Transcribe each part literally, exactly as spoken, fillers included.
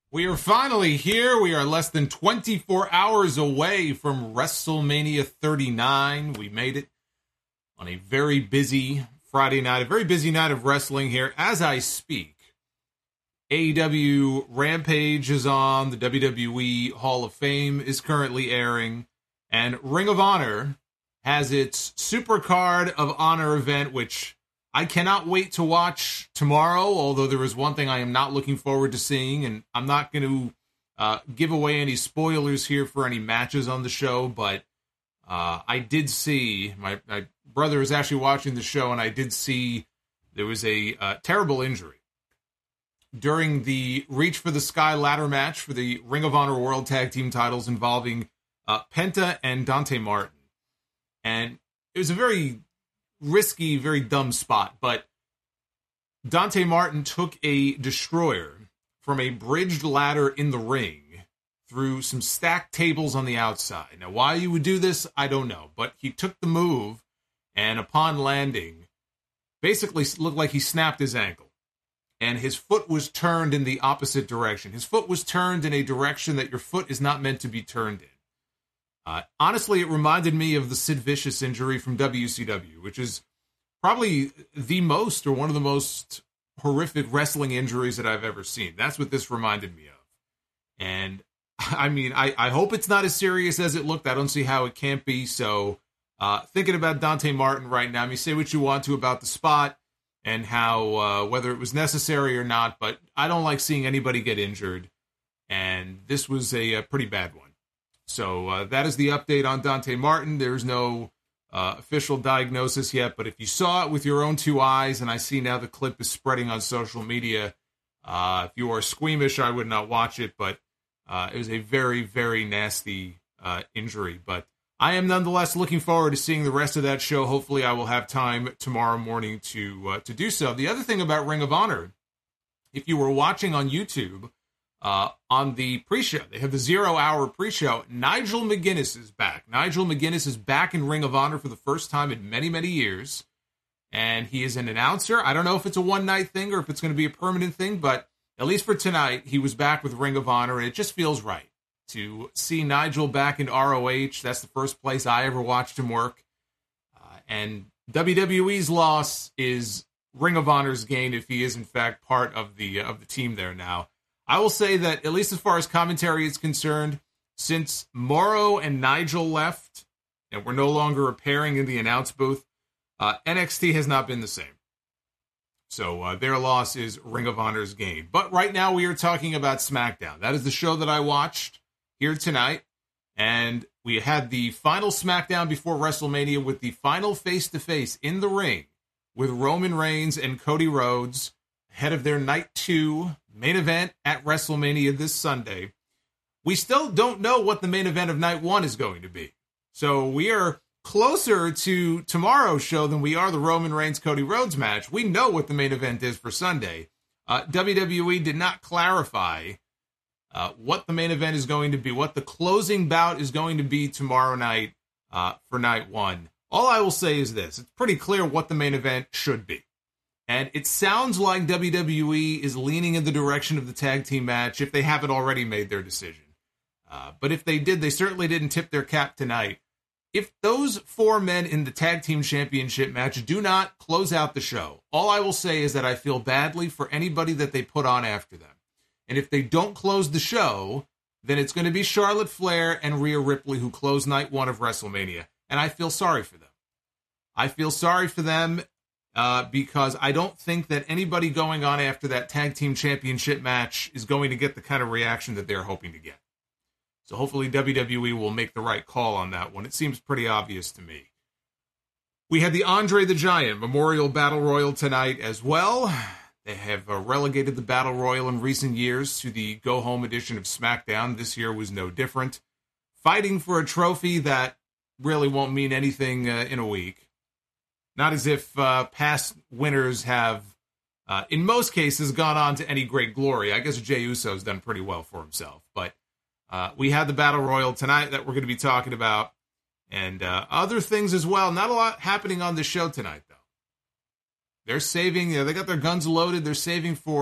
We are finally here. We are less than twenty-four hours away from WrestleMania thirty-nine. We made it on a very busy Friday night, a very busy night of wrestling here as I speak. A E W Rampage is on, the W W E Hall of Fame is currently airing, and Ring of Honor has its Supercard of Honor event, which I cannot wait to watch tomorrow, although there is one thing I am not looking forward to seeing, and I'm not going to uh, give away any spoilers here for any matches on the show, but uh, I did see, my, my brother is actually watching the show, and I did see there was a uh, terrible injury during the Reach for the Sky ladder match for the Ring of Honor World Tag Team titles involving uh, Penta and Dante Martin. And it was a very risky, very dumb spot, but Dante Martin took a destroyer from a bridged ladder in the ring through some stacked tables on the outside. Now, why you would do this, I don't know, but he took the move, and upon landing, basically looked like he snapped his ankle, and his foot was turned in the opposite direction. His foot was turned in a direction that your foot is not meant to be turned in. Uh, honestly, it reminded me of the Sid Vicious injury from W C W, which is probably the most or one of the most horrific wrestling injuries that I've ever seen. That's what this reminded me of. And, I mean, I, I hope it's not as serious as it looked. I don't see how it can't be. So, uh, thinking about Dante Martin right now, I mean, say what you want to about the spot and how, uh, whether it was necessary or not, but I don't like seeing anybody get injured. And this was a, a pretty bad one. So uh, that is the update on Dante Martin. There's no uh, official diagnosis yet, but if you saw it with your own two eyes, and I see now the clip is spreading on social media, uh, if you are squeamish, I would not watch it, but uh, it was a very, very nasty uh, injury. But I am nonetheless looking forward to seeing the rest of that show. Hopefully I will have time tomorrow morning to uh, to do so. The other thing about Ring of Honor, if you were watching on YouTube, Uh, on the pre-show, they have the zero-hour pre-show. Nigel McGuinness is back. Nigel McGuinness is back in Ring of Honor for the first time in many, many years, and he is an announcer. I don't know if it's a one-night thing or if it's going to be a permanent thing, but at least for tonight, he was back with Ring of Honor, and it just feels right to see Nigel back in R O H. That's the first place I ever watched him work, uh, and W W E's loss is Ring of Honor's gain if he is, in fact, part of the, uh, of the team there now. I will say that, at least as far as commentary is concerned, since Mauro and Nigel left, and we're no longer a pairing in the announce booth, uh, N X T has not been the same. So uh, their loss is Ring of Honor's gain. But right now we are talking about SmackDown. That is the show that I watched here tonight. And we had the final SmackDown before WrestleMania with the final face-to-face in the ring with Roman Reigns and Cody Rhodes ahead of their night two main event at WrestleMania this Sunday. We still don't know what the main event of night one is going to be. So we are closer to tomorrow's show than we are the Roman Reigns-Cody Rhodes match. We know what the main event is for Sunday. Uh, W W E did not clarify uh, what the main event is going to be, what the closing bout is going to be tomorrow night uh, for night one. All I will say is this. It's pretty clear what the main event should be. And it sounds like W W E is leaning in the direction of the tag team match if they haven't already made their decision. Uh, but if they did, they certainly didn't tip their cap tonight. If those four men in the tag team championship match do not close out the show, all I will say is that I feel badly for anybody that they put on after them. And if they don't close the show, then it's going to be Charlotte Flair and Rhea Ripley who close night one of WrestleMania. And I feel sorry for them. I feel sorry for them. Uh, because I don't think that anybody going on after that tag team championship match is going to get the kind of reaction that they're hoping to get. So hopefully W W E will make the right call on that one. It seems pretty obvious to me. We had the Andre the Giant Memorial Battle Royal tonight as well. They have uh, relegated the Battle Royal in recent years to the go-home edition of SmackDown. This year was no different. Fighting for a trophy that really won't mean anything uh, in a week. Not as if uh, past winners have, uh, in most cases, gone on to any great glory. I guess Jey Uso's done pretty well for himself. But uh, we had the Battle Royal tonight that we're going to be talking about. And uh, other things as well. Not a lot happening on this show tonight, though. They're saving, you know, they got their guns loaded. They're saving for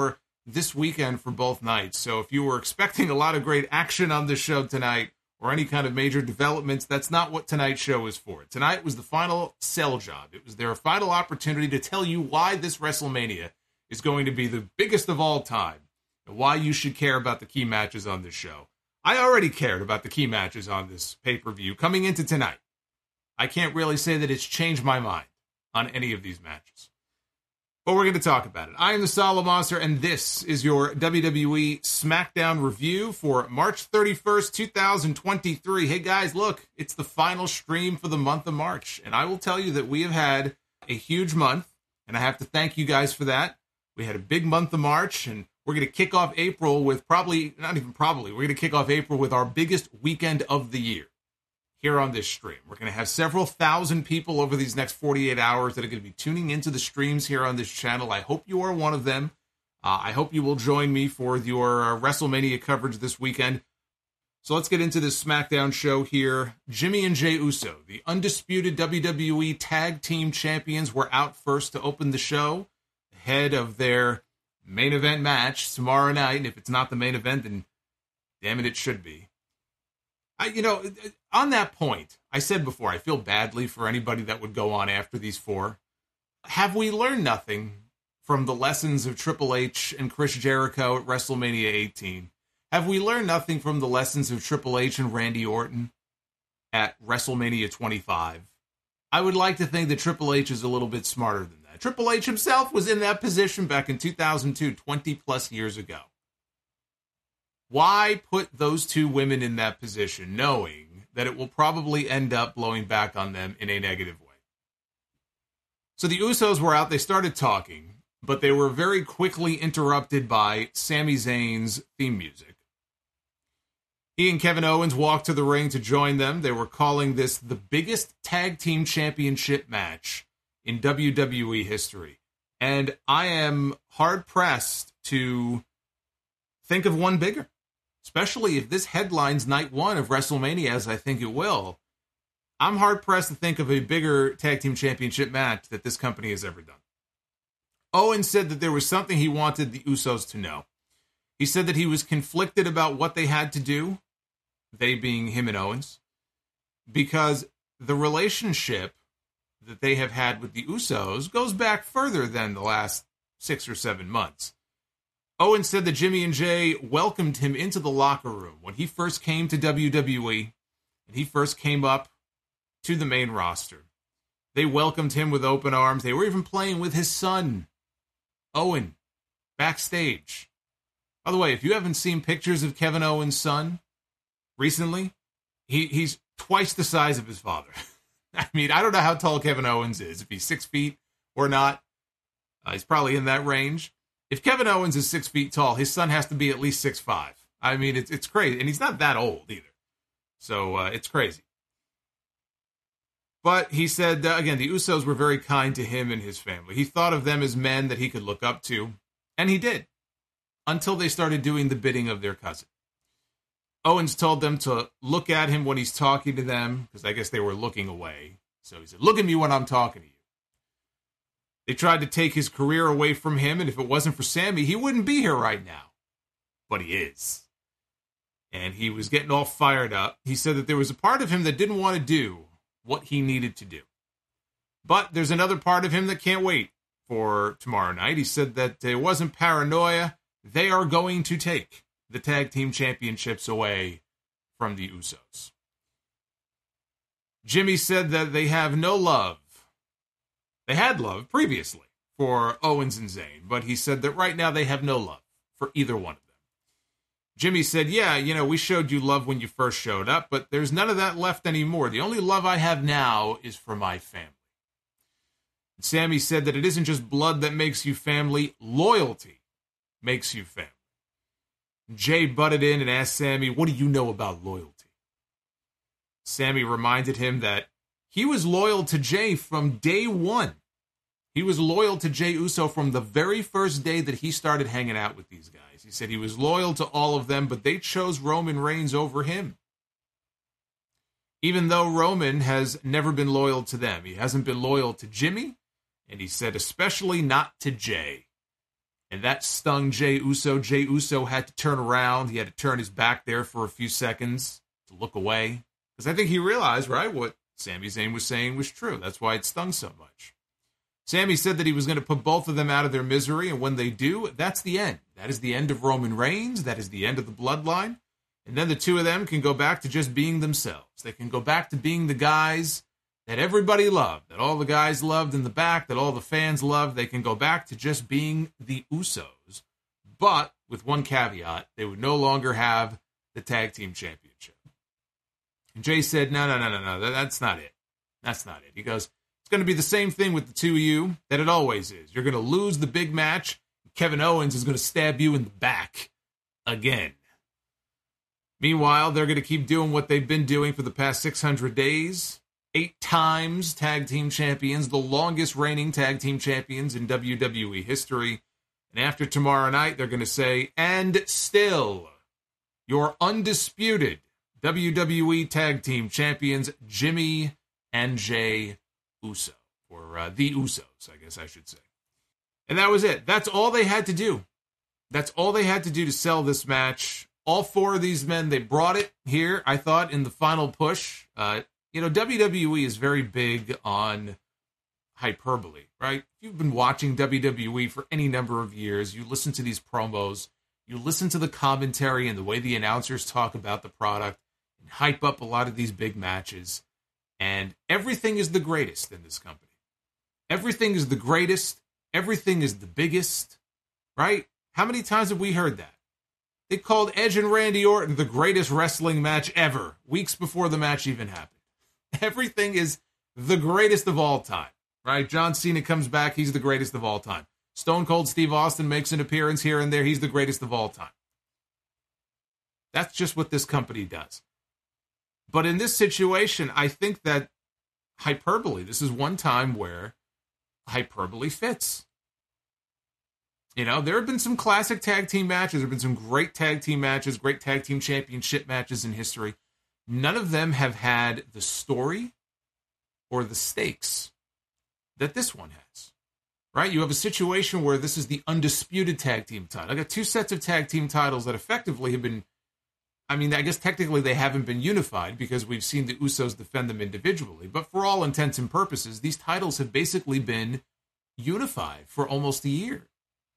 this weekend for both nights. So if you were expecting a lot of great action on this show tonight or any kind of major developments, that's not what tonight's show is for. Tonight was the final sell job. It was their final opportunity to tell you why this WrestleMania is going to be the biggest of all time and why you should care about the key matches on this show. I already cared about the key matches on this pay-per-view coming into tonight. I can't really say that it's changed my mind on any of these matches. But we're going to talk about it. I am the Solid Monster, and this is your W W E SmackDown review for March thirty-first, twenty twenty-three. Hey guys, look, it's the final stream for the month of March, and I will tell you that we have had a huge month, and I have to thank you guys for that. We had a big month of March, and we're going to kick off April with probably, not even probably, we're going to kick off April with our biggest weekend of the year here on this stream. We're going to have several thousand people over these next forty-eight hours that are going to be tuning into the streams here on this channel. I hope you are one of them. Uh, I hope you will join me for your uh, WrestleMania coverage this weekend. So let's get into this SmackDown show here. Jimmy and Jey Uso, the undisputed W W E Tag Team Champions, were out first to open the show ahead of their main event match tomorrow night. And if it's not the main event, then damn it, it should be. I, you know, on that point, I said before, I feel badly for anybody that would go on after these four. Have we learned nothing from the lessons of Triple H and Chris Jericho at WrestleMania eighteen? Have we learned nothing from the lessons of Triple H and Randy Orton at WrestleMania twenty-five? I would like to think that Triple H is a little bit smarter than that. Triple H himself was in that position back in two thousand two, twenty plus years ago. Why put those two women in that position, knowing that it will probably end up blowing back on them in a negative way? So the Usos were out, they started talking, but they were very quickly interrupted by Sami Zayn's theme music. He and Kevin Owens walked to the ring to join them. They were calling this the biggest tag team championship match in W W E history. And I am hard-pressed to think of one bigger. Especially if this headlines night one of WrestleMania, as I think it will. I'm hard-pressed to think of a bigger tag team championship match that this company has ever done. Owens said that there was something he wanted the Usos to know. He said that he was conflicted about what they had to do, they being him and Owens, because the relationship that they have had with the Usos goes back further than the last six or seven months. Owens said that Jimmy and Jey welcomed him into the locker room when he first came to W W E and he first came up to the main roster. They welcomed him with open arms. They were even playing with his son, Owen, backstage. By the way, if you haven't seen pictures of Kevin Owens' son recently, he, he's twice the size of his father. I mean, I don't know how tall Kevin Owens is, if he's six feet or not. Uh, he's probably in that range. If Kevin Owens is six feet tall, his son has to be at least six five. I mean, it's it's crazy. And he's not that old either. So uh, it's crazy. But he said, uh, again, the Usos were very kind to him and his family. He thought of them as men that he could look up to. And he did. Until they started doing the bidding of their cousin. Owens told them to look at him when he's talking to them, because I guess they were looking away. So he said, look at me when I'm talking to you. They tried to take his career away from him, and if it wasn't for Sami, he wouldn't be here right now. But he is. And he was getting all fired up. He said that there was a part of him that didn't want to do what he needed to do. But there's another part of him that can't wait for tomorrow night. He said that it wasn't paranoia. They are going to take the tag team championships away from the Usos. Jimmy said that they have no love. They had love previously for Owens and Zayn, but he said that right now they have no love for either one of them. Jimmy said, yeah, you know, we showed you love when you first showed up, but there's none of that left anymore. The only love I have now is for my family. And Sami said that it isn't just blood that makes you family, loyalty makes you family. Jey butted in and asked Sami, what do you know about loyalty? Sami reminded him that he was loyal to Jey from day one. He was loyal to Jey Uso from the very first day that he started hanging out with these guys. He said he was loyal to all of them, but they chose Roman Reigns over him. Even though Roman has never been loyal to them. He hasn't been loyal to Jimmy, and he said especially not to Jey. And that stung Jey Uso. Jey Uso had to turn around. He had to turn his back there for a few seconds to look away. Because I think he realized, right, what Sami Zayn was saying was true. That's why it stung so much. Sami said that he was going to put both of them out of their misery, and when they do, that's the end. That is the end of Roman Reigns. That is the end of the bloodline. And then the two of them can go back to just being themselves. They can go back to being the guys that everybody loved, that all the guys loved in the back, that all the fans loved. They can go back to just being the Usos. But with one caveat, they would no longer have the tag team championship. And Jay said, no, no, no, no, no, that's not it. That's not it. He goes, it's going to be the same thing with the two of you that it always is. You're going to lose the big match. Kevin Owens is going to stab you in the back again. Meanwhile, they're going to keep doing what they've been doing for the past six hundred days. Eight times tag team champions, the longest reigning tag team champions in W W E history. And after tomorrow night, they're going to say, and still, your undisputed W W E Tag Team Champions, Jimmy and Jey Uso. Or uh, the Usos, I guess I should say. And that was it. That's all they had to do. That's all they had to do to sell this match. All four of these men, they brought it here, I thought, in the final push. Uh, you know, W W E is very big on hyperbole, right? If you've been watching W W E for any number of years, you listen to these promos, you listen to the commentary and the way the announcers talk about the product, and hype up a lot of these big matches. And everything is the greatest in this company. Everything is the greatest. Everything is the biggest, right? How many times have we heard that? They called Edge and Randy Orton the greatest wrestling match ever, weeks before the match even happened. Everything is the greatest of all time, right? John Cena comes back, he's the greatest of all time. Stone Cold Steve Austin makes an appearance here and there, he's the greatest of all time. That's just what this company does. But in this situation, I think that hyperbole, this is one time where hyperbole fits. You know, there have been some classic tag team matches. There have been some great tag team matches, great tag team championship matches in history. None of them have had the story or the stakes that this one has, right? You have a situation where this is the undisputed tag team title. I got two sets of tag team titles that effectively have been, I mean, I guess technically they haven't been unified because we've seen the Usos defend them individually. But for all intents and purposes, these titles have basically been unified for almost a year.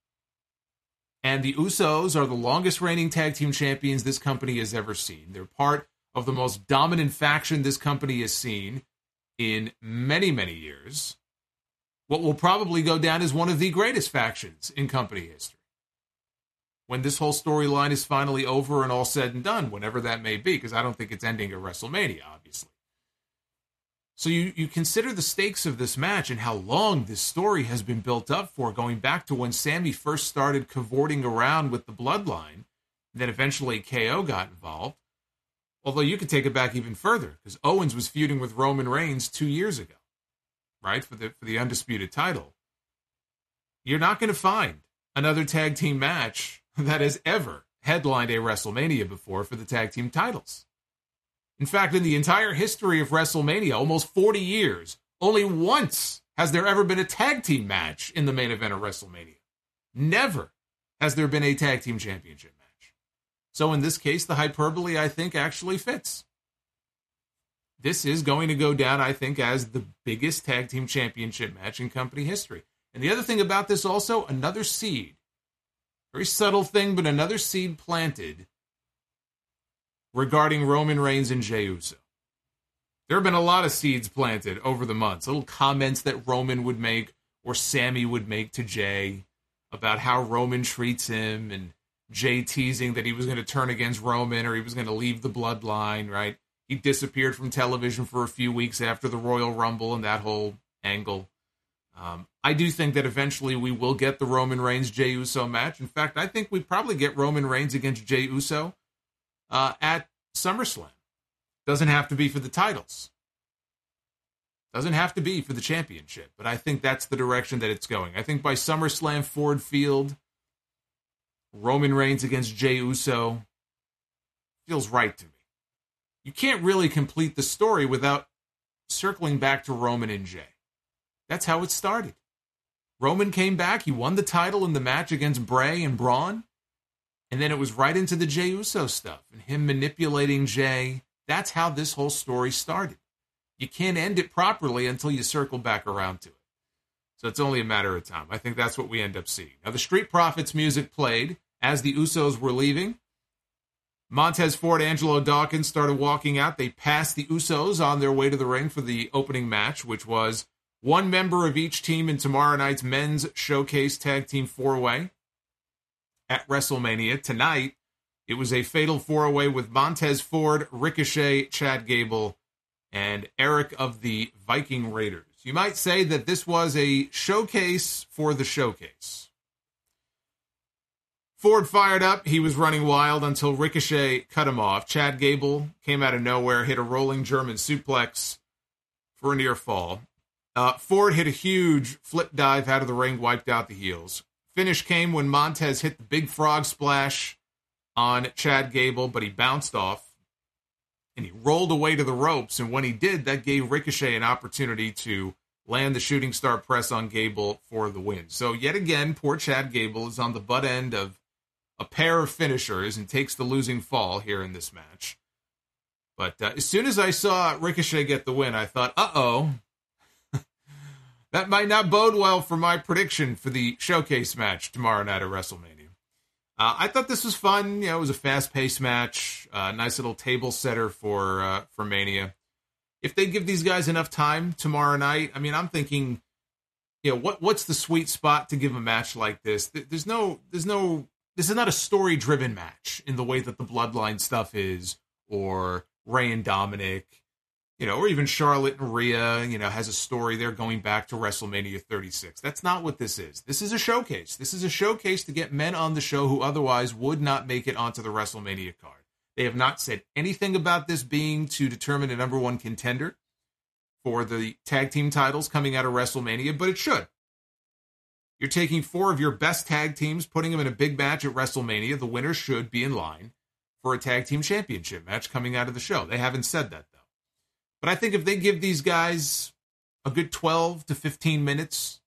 And the Usos are the longest reigning tag team champions this company has ever seen. They're part of the most dominant faction this company has seen in many, many years. What will probably go down as one of the greatest factions in company history. When this whole storyline is finally over and all said and done, whenever that may be, because I don't think it's ending at WrestleMania, obviously. So you, you consider the stakes of this match and how long this story has been built up for, going back to when Sami first started cavorting around with the bloodline, then eventually K O got involved. Although you could take it back even further, because Owens was feuding with Roman Reigns two years ago, right, for the for the undisputed title. You're not going to find another tag team match that has ever headlined a WrestleMania before for the tag team titles. In fact, in the entire history of WrestleMania, almost forty years, only once has there ever been a tag team match in the main event of WrestleMania. Never has there been a tag team championship match. So in this case, the hyperbole, I think, actually fits. This is going to go down, I think, as the biggest tag team championship match in company history. And the other thing about this also, another seed. Very subtle thing, but another seed planted regarding Roman Reigns and Jey Uso. There have been a lot of seeds planted over the months, little comments that Roman would make or Sami would make to Jey about how Roman treats him, and Jey teasing that he was going to turn against Roman or he was going to leave the bloodline, right? He disappeared from television for a few weeks after the Royal Rumble and that whole angle. Um, I do think that eventually we will get the Roman Reigns-Jey Uso match. In fact, I think we probably get Roman Reigns against Jey Uso uh, at SummerSlam. Doesn't have to be for the titles. Doesn't have to be for the championship. But I think that's the direction that it's going. I think by SummerSlam, Ford Field, Roman Reigns against Jey Uso feels right to me. You can't really complete the story without circling back to Roman and Jey. That's how it started. Roman came back. He won the title in the match against Bray and Braun. And then it was right into the Jey Uso stuff and him manipulating Jey. That's how this whole story started. You can't end it properly until you circle back around to it. So it's only a matter of time. I think that's what we end up seeing. Now, the Street Profits music played as the Usos were leaving. Montez Ford, Angelo Dawkins started walking out. They passed the Usos on their way to the ring for the opening match, which was one member of each team in tomorrow night's men's showcase tag team four-way at WrestleMania. Tonight, it was a fatal four-way with Montez Ford, Ricochet, Chad Gable, and Eric of the Viking Raiders. You might say that this was a showcase for the showcase. Ford fired up. He was running wild until Ricochet cut him off. Chad Gable came out of nowhere, hit a rolling German suplex for a near fall. Uh, Ford hit a huge flip dive out of the ring, wiped out the heels. Finish came when Montez hit the big frog splash on Chad Gable, but he bounced off and he rolled away to the ropes. And when he did, that gave Ricochet an opportunity to land the shooting star press on Gable for the win. So yet again, poor Chad Gable is on the butt end of a pair of finishers and takes the losing fall here in this match. But uh, as soon as I saw Ricochet get the win, I thought, uh-oh, that might not bode well for my prediction for the showcase match tomorrow night at WrestleMania. Uh, I thought this was fun. You know, it was a fast-paced match, uh, nice little table setter for uh, for Mania. If they give these guys enough time tomorrow night, I mean, I'm thinking, you know, what what's the sweet spot to give a match like this? There's no, there's no, this is not a story-driven match in the way that the Bloodline stuff is, or Rey and Dominic, you know, or even Charlotte and Rhea, you know, has a story there going back to WrestleMania thirty-six. That's not what this is. This is a showcase. This is a showcase to get men on the show who otherwise would not make it onto the WrestleMania card. They have not said anything about this being to determine a number one contender for the tag team titles coming out of WrestleMania, but it should. You're taking four of your best tag teams, putting them in a big match at WrestleMania. The winner should be in line for a tag team championship match coming out of the show. They haven't said that, though. But I think if they give these guys a good twelve to fifteen minutes,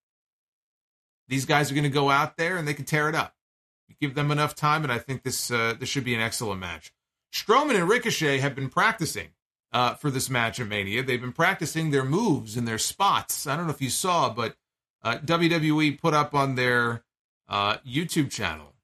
these guys are going to go out there and they can tear it up. You give them enough time, and I think this uh, this should be an excellent match. Strowman and Ricochet have been practicing uh, for this match at Mania. They've been practicing their moves and their spots. I don't know if you saw, but uh, W W E put up on their uh, YouTube channel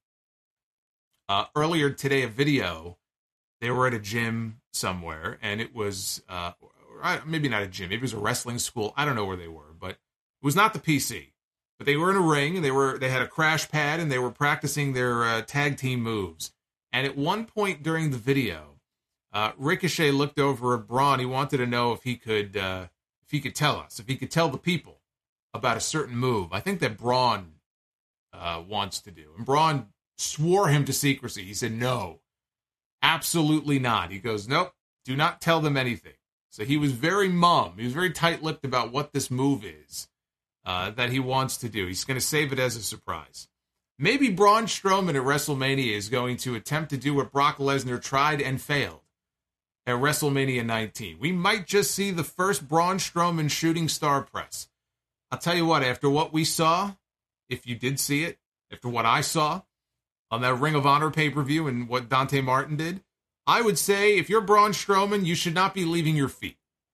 uh, earlier today a video. They were at a gym somewhere, and it was, uh, maybe not a gym, maybe it was a wrestling school. I don't know where they were, but it was not the P C. But they were in a ring, and they were they had a crash pad, and they were practicing their uh, tag team moves. And at one point during the video, uh, Ricochet looked over at Braun. He wanted to know if he could uh, if he could tell us, if he could tell the people about a certain move. I think that Braun uh, wants to do. And Braun swore him to secrecy. He said, no, absolutely not. He goes, nope, do not tell them anything. So he was very mum. He was very tight-lipped about what this move is uh, that he wants to do. He's going to save it as a surprise. Maybe Braun Strowman at WrestleMania is going to attempt to do what Brock Lesnar tried and failed at WrestleMania nineteen. We might just see the first Braun Strowman shooting star press. I'll tell you what, after what we saw, if you did see it, after what I saw on that Ring of Honor pay-per-view and what Dante Martin did, I would say if you're Braun Strowman, you should not be leaving your feet.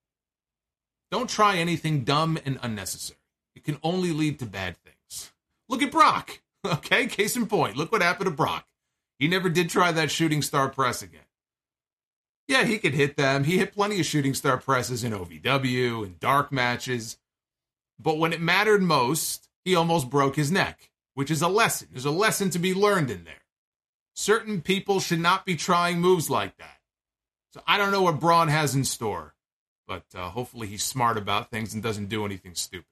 Don't try anything dumb and unnecessary. It can only lead to bad things. Look at Brock. Okay, case in point. Look what happened to Brock. He never did try that shooting star press again. Yeah, he could hit them. He hit plenty of shooting star presses in O V W and dark matches. But when it mattered most, he almost broke his neck, which is a lesson. There's a lesson to be learned in there. Certain people should not be trying moves like that. So I don't know what Braun has in store, but uh, hopefully he's smart about things and doesn't do anything stupid.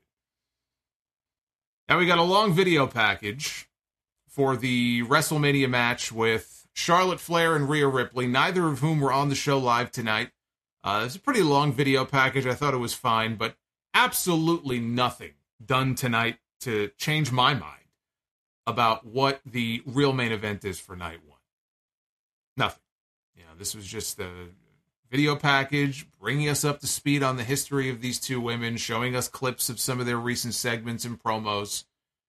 Now we got a long video package for the WrestleMania match with Charlotte Flair and Rhea Ripley, neither of whom were on the show live tonight. Uh, it's a pretty long video package. I thought it was fine, but absolutely nothing done tonight to change my mind about what the real main event is for night one. Nothing. You know, this was just a video package bringing us up to speed on the history of these two women, showing us clips of some of their recent segments and promos.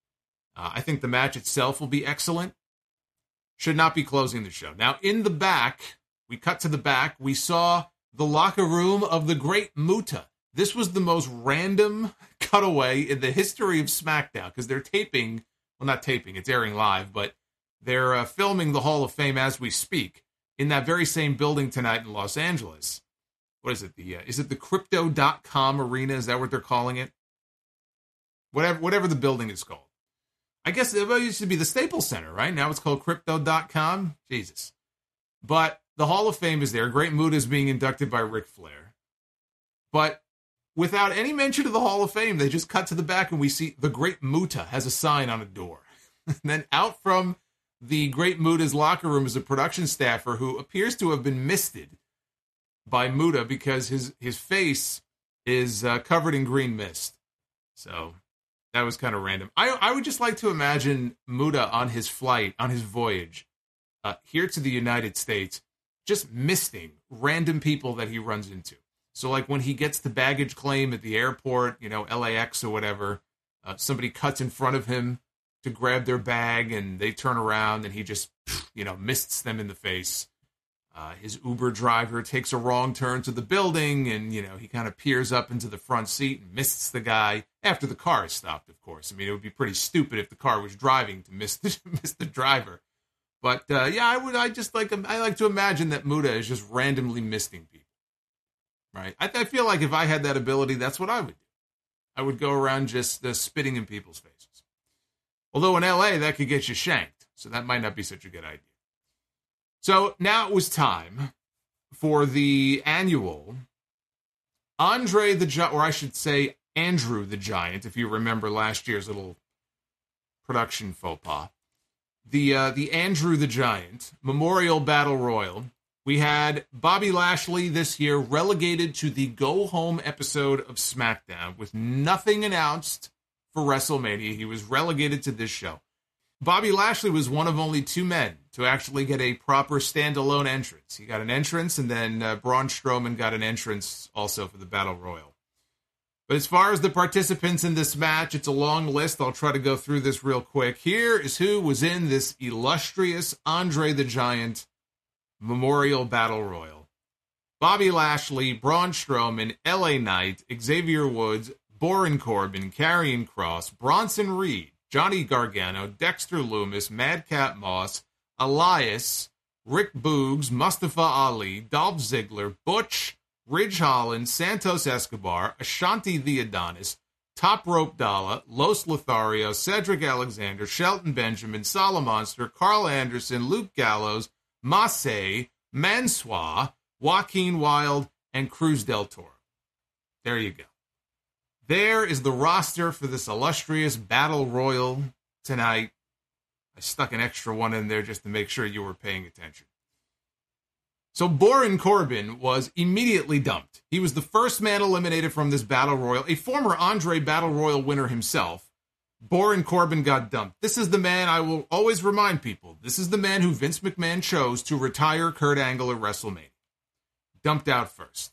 Uh, I think the match itself will be excellent. Should not be closing the show. Now, in the back, we cut to the back. We saw the locker room of the great Muta. This was the most random cutaway in the history of SmackDown because they're taping, well, not taping, it's airing live, but they're uh, filming the Hall of Fame as we speak in that very same building tonight in Los Angeles. What is it? The uh, is it the Crypto dot com Arena? Is that what they're calling it? Whatever, whatever the building is called. I guess it used to be the Staples Center, right? Now it's called Crypto dot com. Jesus. But the Hall of Fame is there. Great Muta is being inducted by Ric Flair. But without any mention of the Hall of Fame, they just cut to the back and we see the Great Muta has a sign on a door. And then out from the Great Muta's locker room is a production staffer who appears to have been misted by Muta because his, his face is uh, covered in green mist. So that was kind of random. I I would just like to imagine Muta on his flight, on his voyage, uh, here to the United States, just misting random people that he runs into. So like when he gets the baggage claim at the airport, you know, L A X or whatever, uh, somebody cuts in front of him to grab their bag and they turn around and he just, you know, mists them in the face. Uh, his Uber driver takes a wrong turn to the building and, you know, he kind of peers up into the front seat and mists the guy after the car is stopped, of course. I mean, it would be pretty stupid if the car was driving to miss the, miss the driver. But, uh, yeah, I would, I just like, I like to imagine that Muta is just randomly misting people, right? I, I feel like if I had that ability, that's what I would do. I would go around just uh, spitting in people's faces. Although in L A, that could get you shanked, so that might not be such a good idea. So now it was time for the annual Andre the Giant, or I should say Andrew the Giant, if you remember last year's little production faux pas. The, uh, the Andrew the Giant Memorial Battle Royal. We had Bobby Lashley this year relegated to the go-home episode of SmackDown with nothing announced for WrestleMania. He was relegated to this show. Bobby Lashley was one of only two men to actually get a proper standalone entrance. He got an entrance, and then uh, Braun Strowman got an entrance also for the Battle Royal. But as far as the participants in this match, it's a long list. I'll try to go through this real quick. Here is who was in this illustrious Andre the Giant Memorial Battle Royal. Bobby Lashley, Braun Strowman, L A Knight, Xavier Woods, Baron Corbin, Karrion Kross, Bronson Reed, Johnny Gargano, Dexter Lumis, Madcap Moss, Elias, Rick Boogs, Mustafa Ali, Dolph Ziggler, Butch, Ridge Holland, Santos Escobar, Ashanti the Adonis, Top Rope Dalla, Los Lothario, Cedric Alexander, Shelton Benjamin, Solomonster, Carl Anderson, Luke Gallows, Massey, Mansois, Joaquin Wilde, and Cruz del Toro. There you go. There is the roster for this illustrious Battle Royal tonight. I stuck an extra one in there just to make sure you were paying attention. So Baron Corbin was immediately dumped. He was the first man eliminated from this Battle Royal, a former Andre Battle Royal winner himself. Baron Corbin got dumped. This is the man, I will always remind people, this is the man who Vince McMahon chose to retire Kurt Angle at WrestleMania. Dumped out first.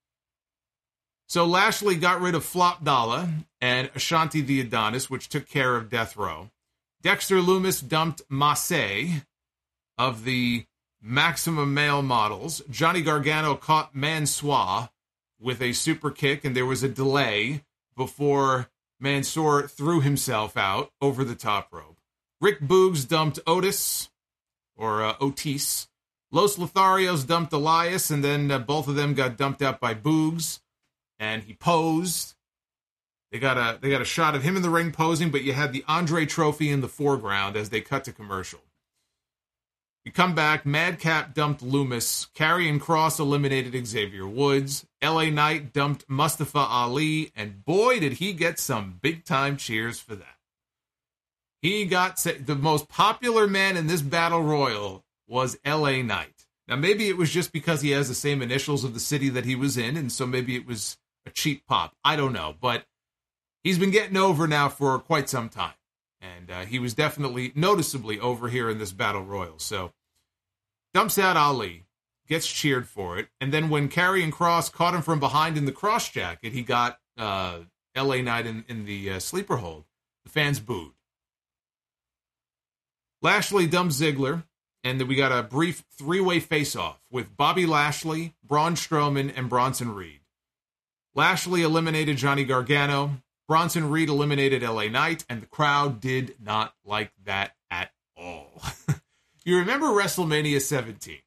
So Lashley got rid of Flop Dalla and Ashanti the Adonis, which took care of Death Row. Dexter Lumis dumped Massey of the Maximum Male Models. Johnny Gargano caught Mansois with a super kick, and there was a delay before Mansoor threw himself out over the top rope. Rick Boogs dumped Otis, or uh, Otis. Los Lotharios dumped Elias, and then uh, both of them got dumped out by Boogs, and he posed. They got a they got a shot of him in the ring posing, but you had the Andre Trophy in the foreground as they cut to commercial. We come back, Madcap dumped Lumis, Karrion Kross eliminated Xavier Woods, L A Knight dumped Mustafa Ali, and boy did he get some big-time cheers for that. He got, the most popular man in this Battle Royal was L A Knight. Now maybe it was just because he has the same initials of the city that he was in, and so maybe it was a cheap pop. I don't know, but he's been getting over now for quite some time. And uh, he was definitely noticeably over here in this Battle Royal. So, dumps out Ali, gets cheered for it. And then when Karrion Kross caught him from behind in the cross jacket, he got uh, L A Knight in, in the uh, sleeper hold. The fans booed. Lashley dumped Ziggler, and then we got a brief three-way face-off with Bobby Lashley, Braun Strowman, and Bronson Reed. Lashley eliminated Johnny Gargano, Bronson Reed eliminated L A Knight, and the crowd did not like that at all. You remember WrestleMania seventeen?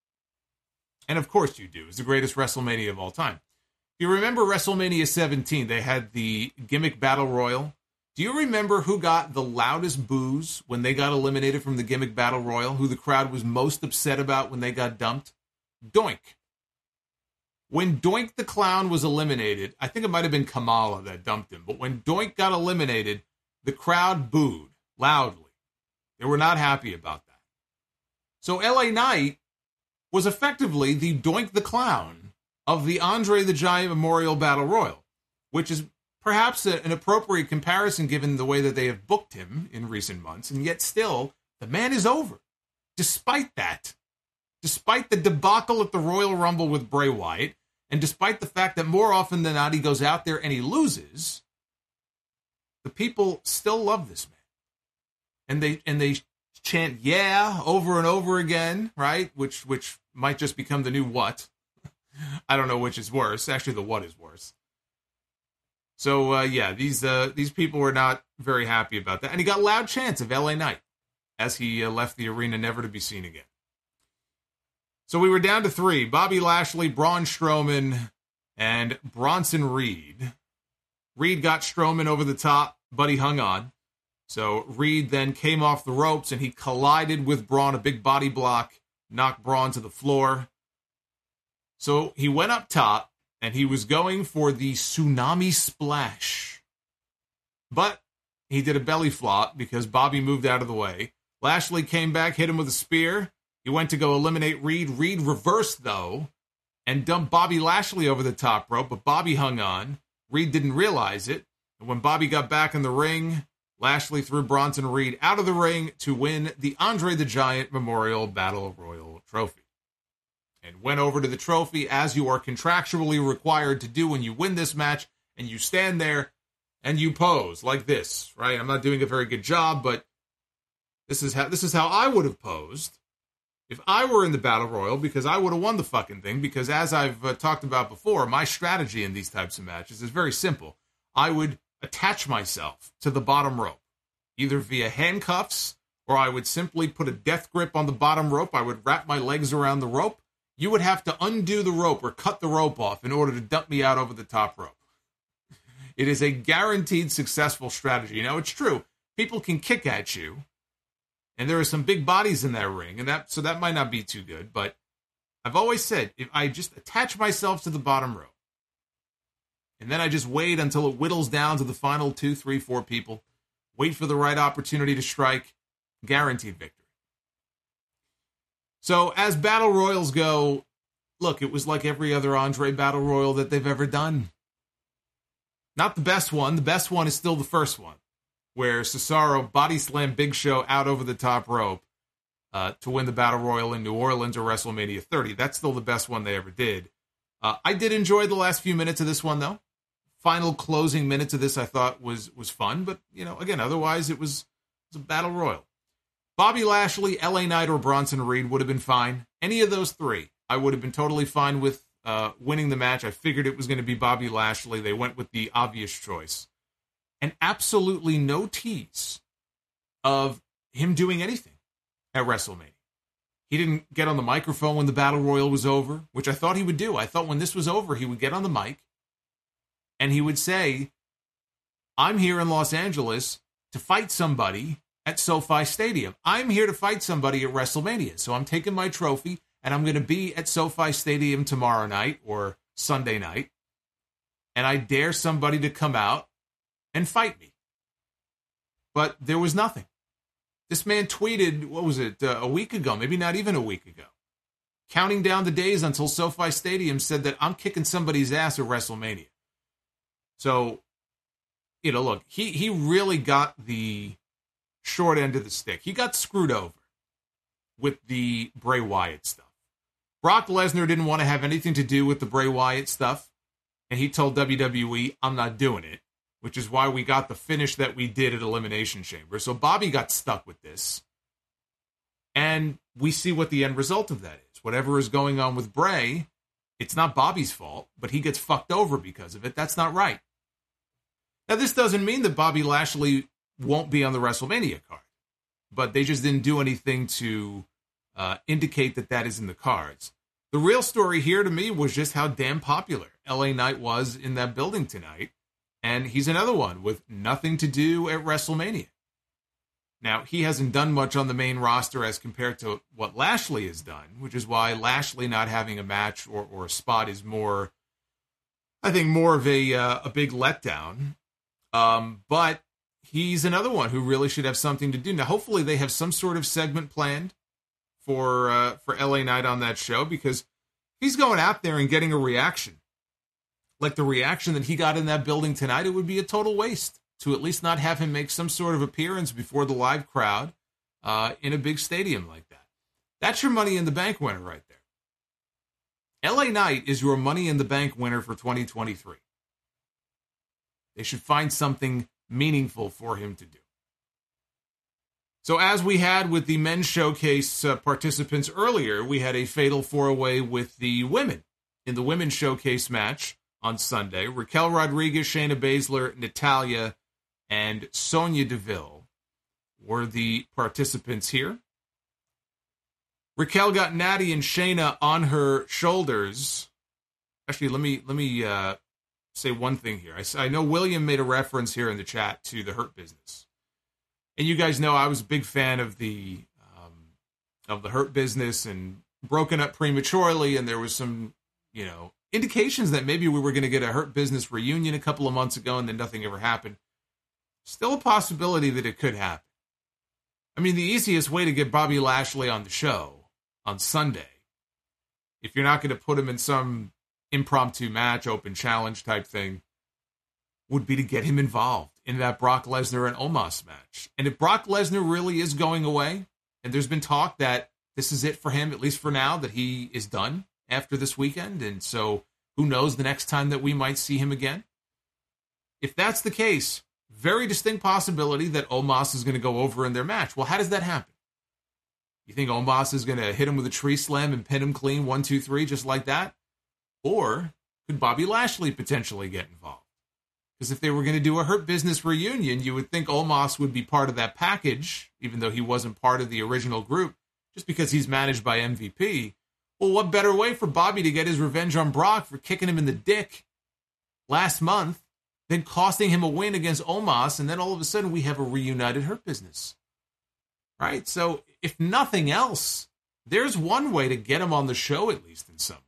And of course you do. It's the greatest WrestleMania of all time. If you remember WrestleMania seventeen, they had the gimmick battle royal. Do you remember who got the loudest boos when they got eliminated from the gimmick battle royal? Who the crowd was most upset about when they got dumped? Doink. When Doink the Clown was eliminated, I think it might have been Kamala that dumped him, but when Doink got eliminated, the crowd booed loudly. They were not happy about that. So L A Knight was effectively the Doink the Clown of the Andre the Giant Memorial Battle Royal, which is perhaps a, an appropriate comparison given the way that they have booked him in recent months, and yet still, the man is over. Despite that, despite the debacle at the Royal Rumble with Bray Wyatt, and despite the fact that more often than not he goes out there and he loses, the people still love this man. And they and they chant "yeah" over and over again, right? Which which might just become the new what. I don't know which is worse. Actually, the what is worse. So, uh, yeah, these uh, these people were not very happy about that. And he got loud chants of L A Knight as he uh, left the arena, never to be seen again. So we were down to three. Bobby Lashley, Braun Strowman, and Bronson Reed. Reed got Strowman over the top, but he hung on. So Reed then came off the ropes, and he collided with Braun, a big body block, knocked Braun to the floor. So he went up top, and he was going for the tsunami splash. But he did a belly flop because Bobby moved out of the way. Lashley came back, hit him with a spear. He went to go eliminate Reed. Reed reversed, though, and dumped Bobby Lashley over the top rope, but Bobby hung on. Reed didn't realize it. And when Bobby got back in the ring, Lashley threw Bronson Reed out of the ring to win the Andre the Giant Memorial Battle Royal Trophy. And went over to the trophy, as you are contractually required to do when you win this match, and you stand there and you pose like this, right? I'm not doing a very good job, but this is how this is how I would have posed if I were in the Battle Royal, because I would have won the fucking thing, because as I've uh, talked about before, my strategy in these types of matches is very simple. I would attach myself to the bottom rope, either via handcuffs, or I would simply put a death grip on the bottom rope. I would wrap my legs around the rope. You would have to undo the rope or cut the rope off in order to dump me out over the top rope. It is a guaranteed successful strategy. Now, it's true. People can kick at you, and there are some big bodies in that ring, and that so that might not be too good. But I've always said, if I just attach myself to the bottom rope, and then I just wait until it whittles down to the final two, three, four people, wait for the right opportunity to strike, guaranteed victory. So as Battle Royals go, look, it was like every other Andre Battle Royal that they've ever done. Not the best one. The best one is still the first one, where Cesaro body slammed Big Show out over the top rope uh, to win the Battle Royal in New Orleans or WrestleMania thirty. That's still the best one they ever did. Uh, I did enjoy the last few minutes of this one, though. Final closing minutes of this I thought was was fun, but, you know, again, otherwise it was, it was a Battle Royal. Bobby Lashley, L A Knight, or Bronson Reed would have been fine. Any of those three, I would have been totally fine with uh, winning the match. I figured it was going to be Bobby Lashley. They went with the obvious choice. And absolutely no tease of him doing anything at WrestleMania. He didn't get on the microphone when the Battle Royal was over, which I thought he would do. I thought when this was over, he would get on the mic and he would say, I'm here in Los Angeles to fight somebody at SoFi Stadium. I'm here to fight somebody at WrestleMania. So I'm taking my trophy, and I'm going to be at SoFi Stadium tomorrow night or Sunday night, and I dare somebody to come out and fight me. But there was nothing. This man tweeted, what was it, uh, a week ago, maybe not even a week ago, counting down the days until SoFi Stadium, said that I'm kicking somebody's ass at WrestleMania. So, you know, look, he, he really got the short end of the stick. He got screwed over with the Bray Wyatt stuff. Brock Lesnar didn't want to have anything to do with the Bray Wyatt stuff, and he told W W E, I'm not doing it, which is why we got the finish that we did at Elimination Chamber. So Bobby got stuck with this. And we see what the end result of that is. Whatever is going on with Bray, it's not Bobby's fault, but he gets fucked over because of it. That's not right. Now, this doesn't mean that Bobby Lashley won't be on the WrestleMania card, but they just didn't do anything to uh, indicate that that is in the cards. The real story here to me was just how damn popular L A Knight was in that building tonight, and he's another one with nothing to do at WrestleMania. Now, he hasn't done much on the main roster as compared to what Lashley has done, which is why Lashley not having a match or, or a spot is more, I think, more of a uh, a big letdown. Um, but he's another one who really should have something to do. Now, hopefully they have some sort of segment planned for uh, for L A Knight on that show, because if he's going out there and getting a reaction, like the reaction that he got in that building tonight, it would be a total waste to at least not have him make some sort of appearance before the live crowd uh, in a big stadium like that. That's your Money in the Bank winner right there. L A Knight is your Money in the Bank winner for twenty twenty-three. They should find something meaningful for him to do. So as we had with the men's showcase uh, participants earlier, we had a fatal four-way with the women. In the women's showcase match on Sunday, Raquel Rodriguez, Shayna Baszler, Natalya, and Sonya Deville were the participants here. Raquel got Natty and Shayna on her shoulders. Actually, let me let me uh, say one thing here. I, I know William made a reference here in the chat to the Hurt Business, and you guys know I was a big fan of the um, of the Hurt Business and broken up prematurely, and there was some, you know, indications that maybe we were going to get a Hurt Business reunion a couple of months ago, and then nothing ever happened. Still a possibility that it could happen. I mean, the easiest way to get Bobby Lashley on the show on Sunday, if you're not going to put him in some impromptu match, open challenge type thing, would be to get him involved in that Brock Lesnar and Omos match. And if Brock Lesnar really is going away, and there's been talk that this is it for him, at least for now, that he is done after this weekend, and so who knows the next time that we might see him again. If that's the case, very distinct possibility that Omos is going to go over in their match. Well, how does that happen? You think Omos is going to hit him with a tree slam and pin him clean, one, two, three, just like that? Or could Bobby Lashley potentially get involved? Because if they were going to do a Hurt Business reunion, you would think Omos would be part of that package, even though he wasn't part of the original group, just because he's managed by M V P. Well, what better way for Bobby to get his revenge on Brock for kicking him in the dick last month than costing him a win against Omos, and then all of a sudden we have a reunited Hurt Business. Right? So, if nothing else, there's one way to get him on the show, at least in some way.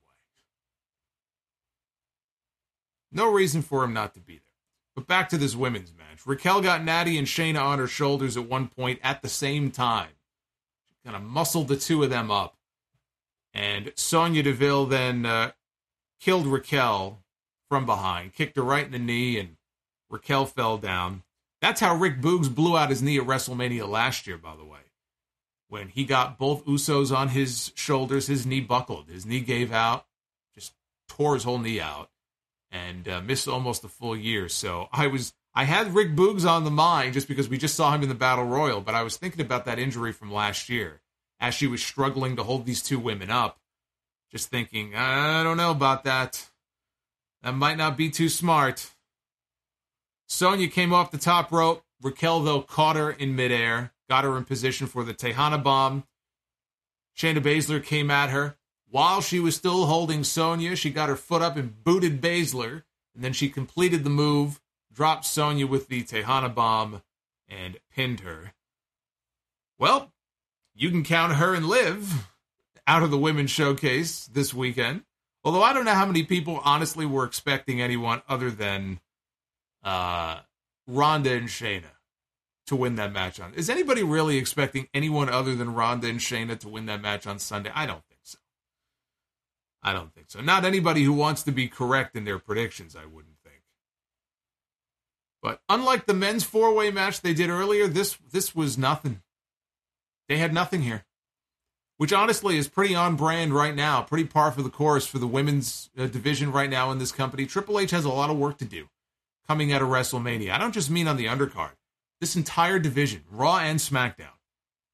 No reason for him not to be there. But back to this women's match. Raquel got Natty and Shayna on her shoulders at one point at the same time. She kind of muscled the two of them up. And Sonya Deville then uh, killed Raquel from behind, kicked her right in the knee, and Raquel fell down. That's how Rick Boogs blew out his knee at WrestleMania last year, by the way. When he got both Usos on his shoulders, his knee buckled. His knee gave out, just tore his whole knee out, and uh, missed almost a full year. So I was, I had Rick Boogs on the mind just because we just saw him in the Battle Royal, but I was thinking about that injury from last year as she was struggling to hold these two women up. Just thinking, I don't know about that. That might not be too smart. Sonya came off the top rope. Raquel, though, caught her in midair, got her in position for the Tejana Bomb. Shayna Baszler came at her. While she was still holding Sonya, she got her foot up and booted Baszler, and then she completed the move, dropped Sonya with the Tejana Bomb, and pinned her. Well, you can count her and Liv out of the women's showcase this weekend. Although I don't know how many people honestly were expecting anyone other than uh, Ronda and Shayna to win that match on. Is anybody really expecting anyone other than Ronda and Shayna to win that match on Sunday? I don't think so. I don't think so. Not anybody who wants to be correct in their predictions, I wouldn't think. But unlike the men's four-way match they did earlier, this this was nothing. They had nothing here. Which honestly is pretty on brand right now, pretty par for the course for the women's uh, division right now in this company. Triple H has a lot of work to do coming out of WrestleMania. I don't just mean on the undercard. This entire division, Raw and SmackDown.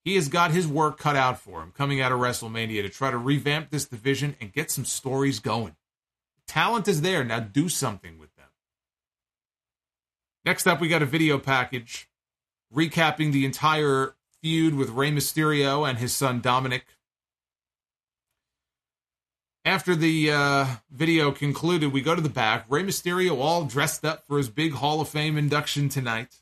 he has got his work cut out for him coming out of WrestleMania to try to revamp this division and get some stories going. Talent is there. Now do something with them. Next up, we got a video package recapping the entire feud with Rey Mysterio and his son Dominic. After the uh, video concluded, we go to the back. Rey Mysterio all dressed up for his big Hall of Fame induction tonight.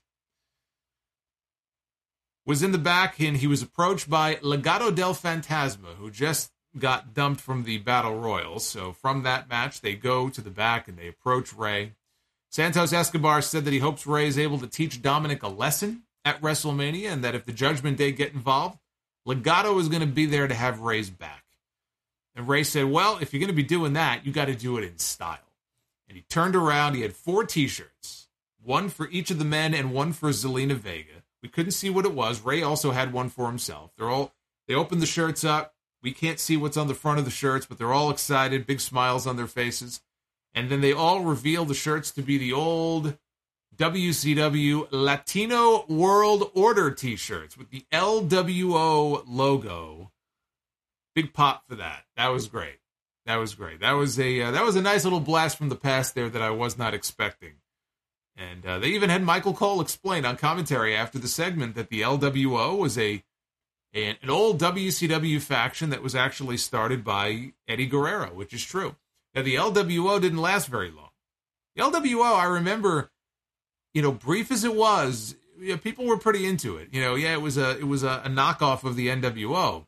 Was in the back, and he was approached by Legado del Fantasma, who just got dumped from the Battle Royal. So from that match, they go to the back and they approach Rey. Santos Escobar said that he hopes Rey is able to teach Dominic a lesson at WrestleMania, and that if the Judgment Day get involved, Legado is going to be there to have Rey's back. And Rey said, well, if you're going to be doing that, you got to do it in style. And he turned around, he had four t-shirts, one for each of the men and one for Zelina Vega. We couldn't see what it was. Rey also had one for himself. They're all, they opened the shirts up. We can't see what's on the front of the shirts, but they're all excited, big smiles on their faces. And then they all reveal the shirts to be the old W C W Latino World Order t-shirts with the L W O logo. Big pop for that. That was great. That was great. That was a uh, that was a nice little blast from the past there that I was not expecting. And uh, they even had Michael Cole explain on commentary after the segment that the L W O was a, a an old W C W faction that was actually started by Eddie Guerrero, which is true. Now, the L W O didn't last very long. The L W O, I remember, you know, brief as it was, you know, people were pretty into it. You know, yeah, it was a it was a, a knockoff of the N W O.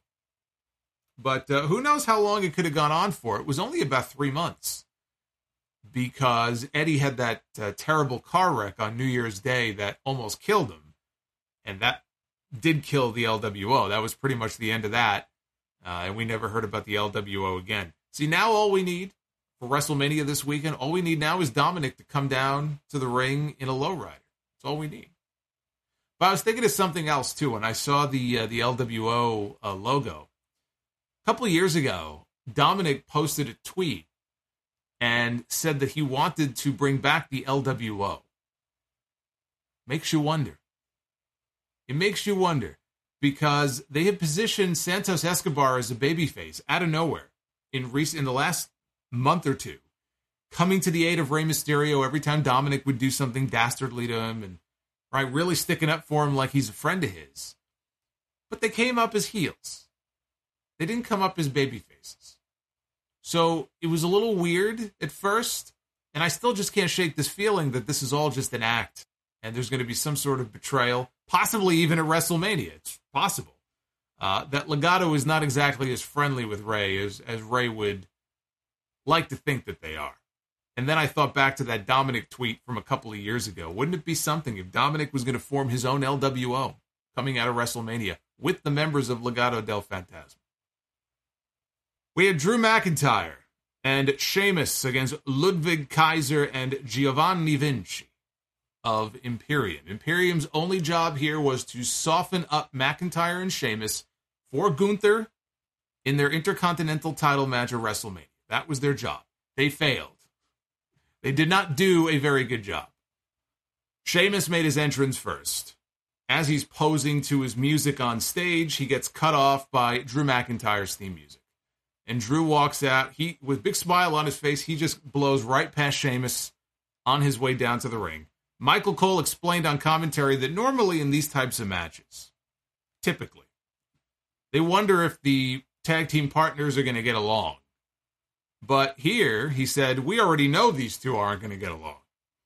But uh, who knows how long it could have gone on for. It was only about three months. Because Eddie had that uh, terrible car wreck on New Year's Day that almost killed him. And that did kill the L W O. That was pretty much the end of that. Uh, and we never heard about the L W O again. See, now all we need for WrestleMania this weekend, all we need now is Dominic to come down to the ring in a lowrider. That's all we need. But I was thinking of something else, too, when I saw the, uh, the L W O uh, logo. A couple of years ago, Dominic posted a tweet and said that he wanted to bring back the L W O. Makes you wonder. It makes you wonder because they have positioned Santos Escobar as a babyface out of nowhere in recent, in the last month or two, coming to the aid of Rey Mysterio every time Dominic would do something dastardly to him and right, really sticking up for him like he's a friend of his. But they came up as heels. They didn't come up as babyfaces. So it was a little weird at first, and I still just can't shake this feeling that this is all just an act, and there's going to be some sort of betrayal, possibly even at WrestleMania. It's possible. Uh, that Legado is not exactly as friendly with Rey as, as Rey would like to think that they are. And then I thought back to that Dominic tweet from a couple of years ago. Wouldn't it be something if Dominic was going to form his own L W O coming out of WrestleMania with the members of Legado del Fantasma? We had Drew McIntyre and Sheamus against Ludwig Kaiser and Giovanni Vinci of Imperium. Imperium's only job here was to soften up McIntyre and Sheamus for Gunther in their Intercontinental title match at WrestleMania. That was their job. They failed. They did not do a very good job. Sheamus made his entrance first. As he's posing to his music on stage, he gets cut off by Drew McIntyre's theme music. And Drew walks out. He, with a big smile on his face, he just blows right past Sheamus on his way down to the ring. Michael Cole explained on commentary that normally in these types of matches, typically, they wonder if the tag team partners are going to get along. But here, he said, we already know these two aren't going to get along.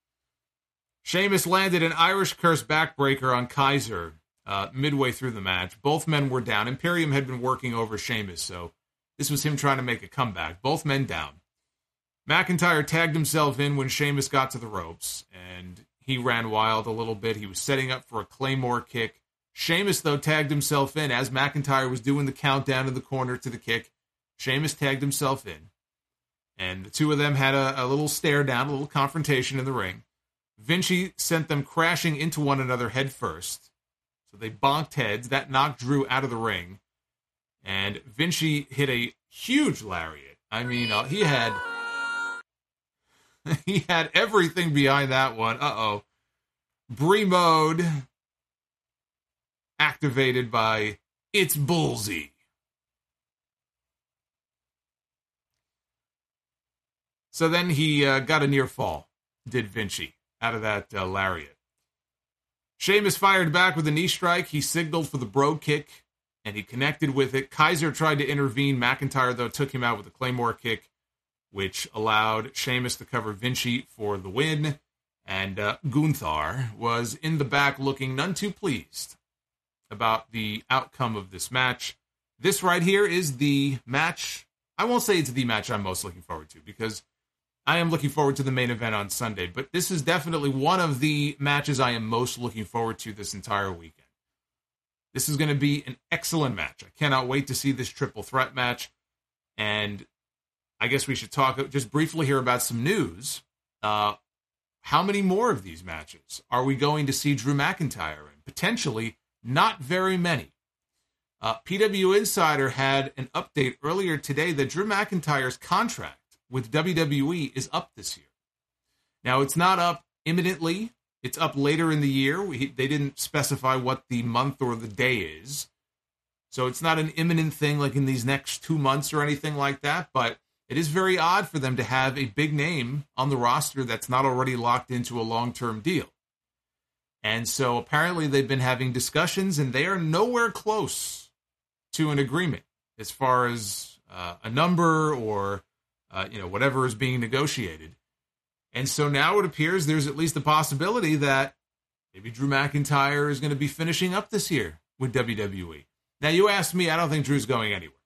Sheamus landed an Irish Curse backbreaker on Kaiser uh, midway through the match. Both men were down. Imperium had been working over Sheamus, so this was him trying to make a comeback. Both men down. McIntyre tagged himself in when Sheamus got to the ropes, and he ran wild a little bit. He was setting up for a Claymore kick. Sheamus, though, tagged himself in as McIntyre was doing the countdown in the corner to the kick. Sheamus tagged himself in. And the two of them had a, a little stare down, a little confrontation in the ring. Vinci sent them crashing into one another head first. So they bonked heads. That knocked Drew out of the ring. And Vinci hit a huge lariat. I mean, uh, he had he had everything behind that one. Uh-oh. Brie mode activated by It's ballsy. So then he uh, got a near fall, did Vinci, out of that uh, lariat. Sheamus fired back with a knee strike. He signaled for the bro kick, and he connected with it. Kaiser tried to intervene. McIntyre, though, took him out with a Claymore kick, which allowed Sheamus to cover Vinci for the win. And uh, Gunther was in the back looking none too pleased about the outcome of this match. This right here is the match. I won't say it's the match I'm most looking forward to, because I am looking forward to the main event on Sunday, but this is definitely one of the matches I am most looking forward to this entire weekend. This is going to be an excellent match. I cannot wait to see this triple threat match, and I guess we should talk just briefly here about some news. Uh, how many more of these matches are we going to see Drew McIntyre in? Potentially not very many. Uh, P W Insider had an update earlier today that Drew McIntyre's contract with W W E is up this year. Now, it's not up imminently. It's up later in the year. We, they didn't specify what the month or the day is. So it's not an imminent thing like in these next two months or anything like that, but it is very odd for them to have a big name on the roster that's not already locked into a long-term deal. And so apparently they've been having discussions, and they are nowhere close to an agreement as far as uh, a number or Uh, you know, whatever is being negotiated. And so now it appears there's at least a possibility that maybe Drew McIntyre is going to be finishing up this year with W W E. Now, you asked me, I don't think Drew's going anywhere.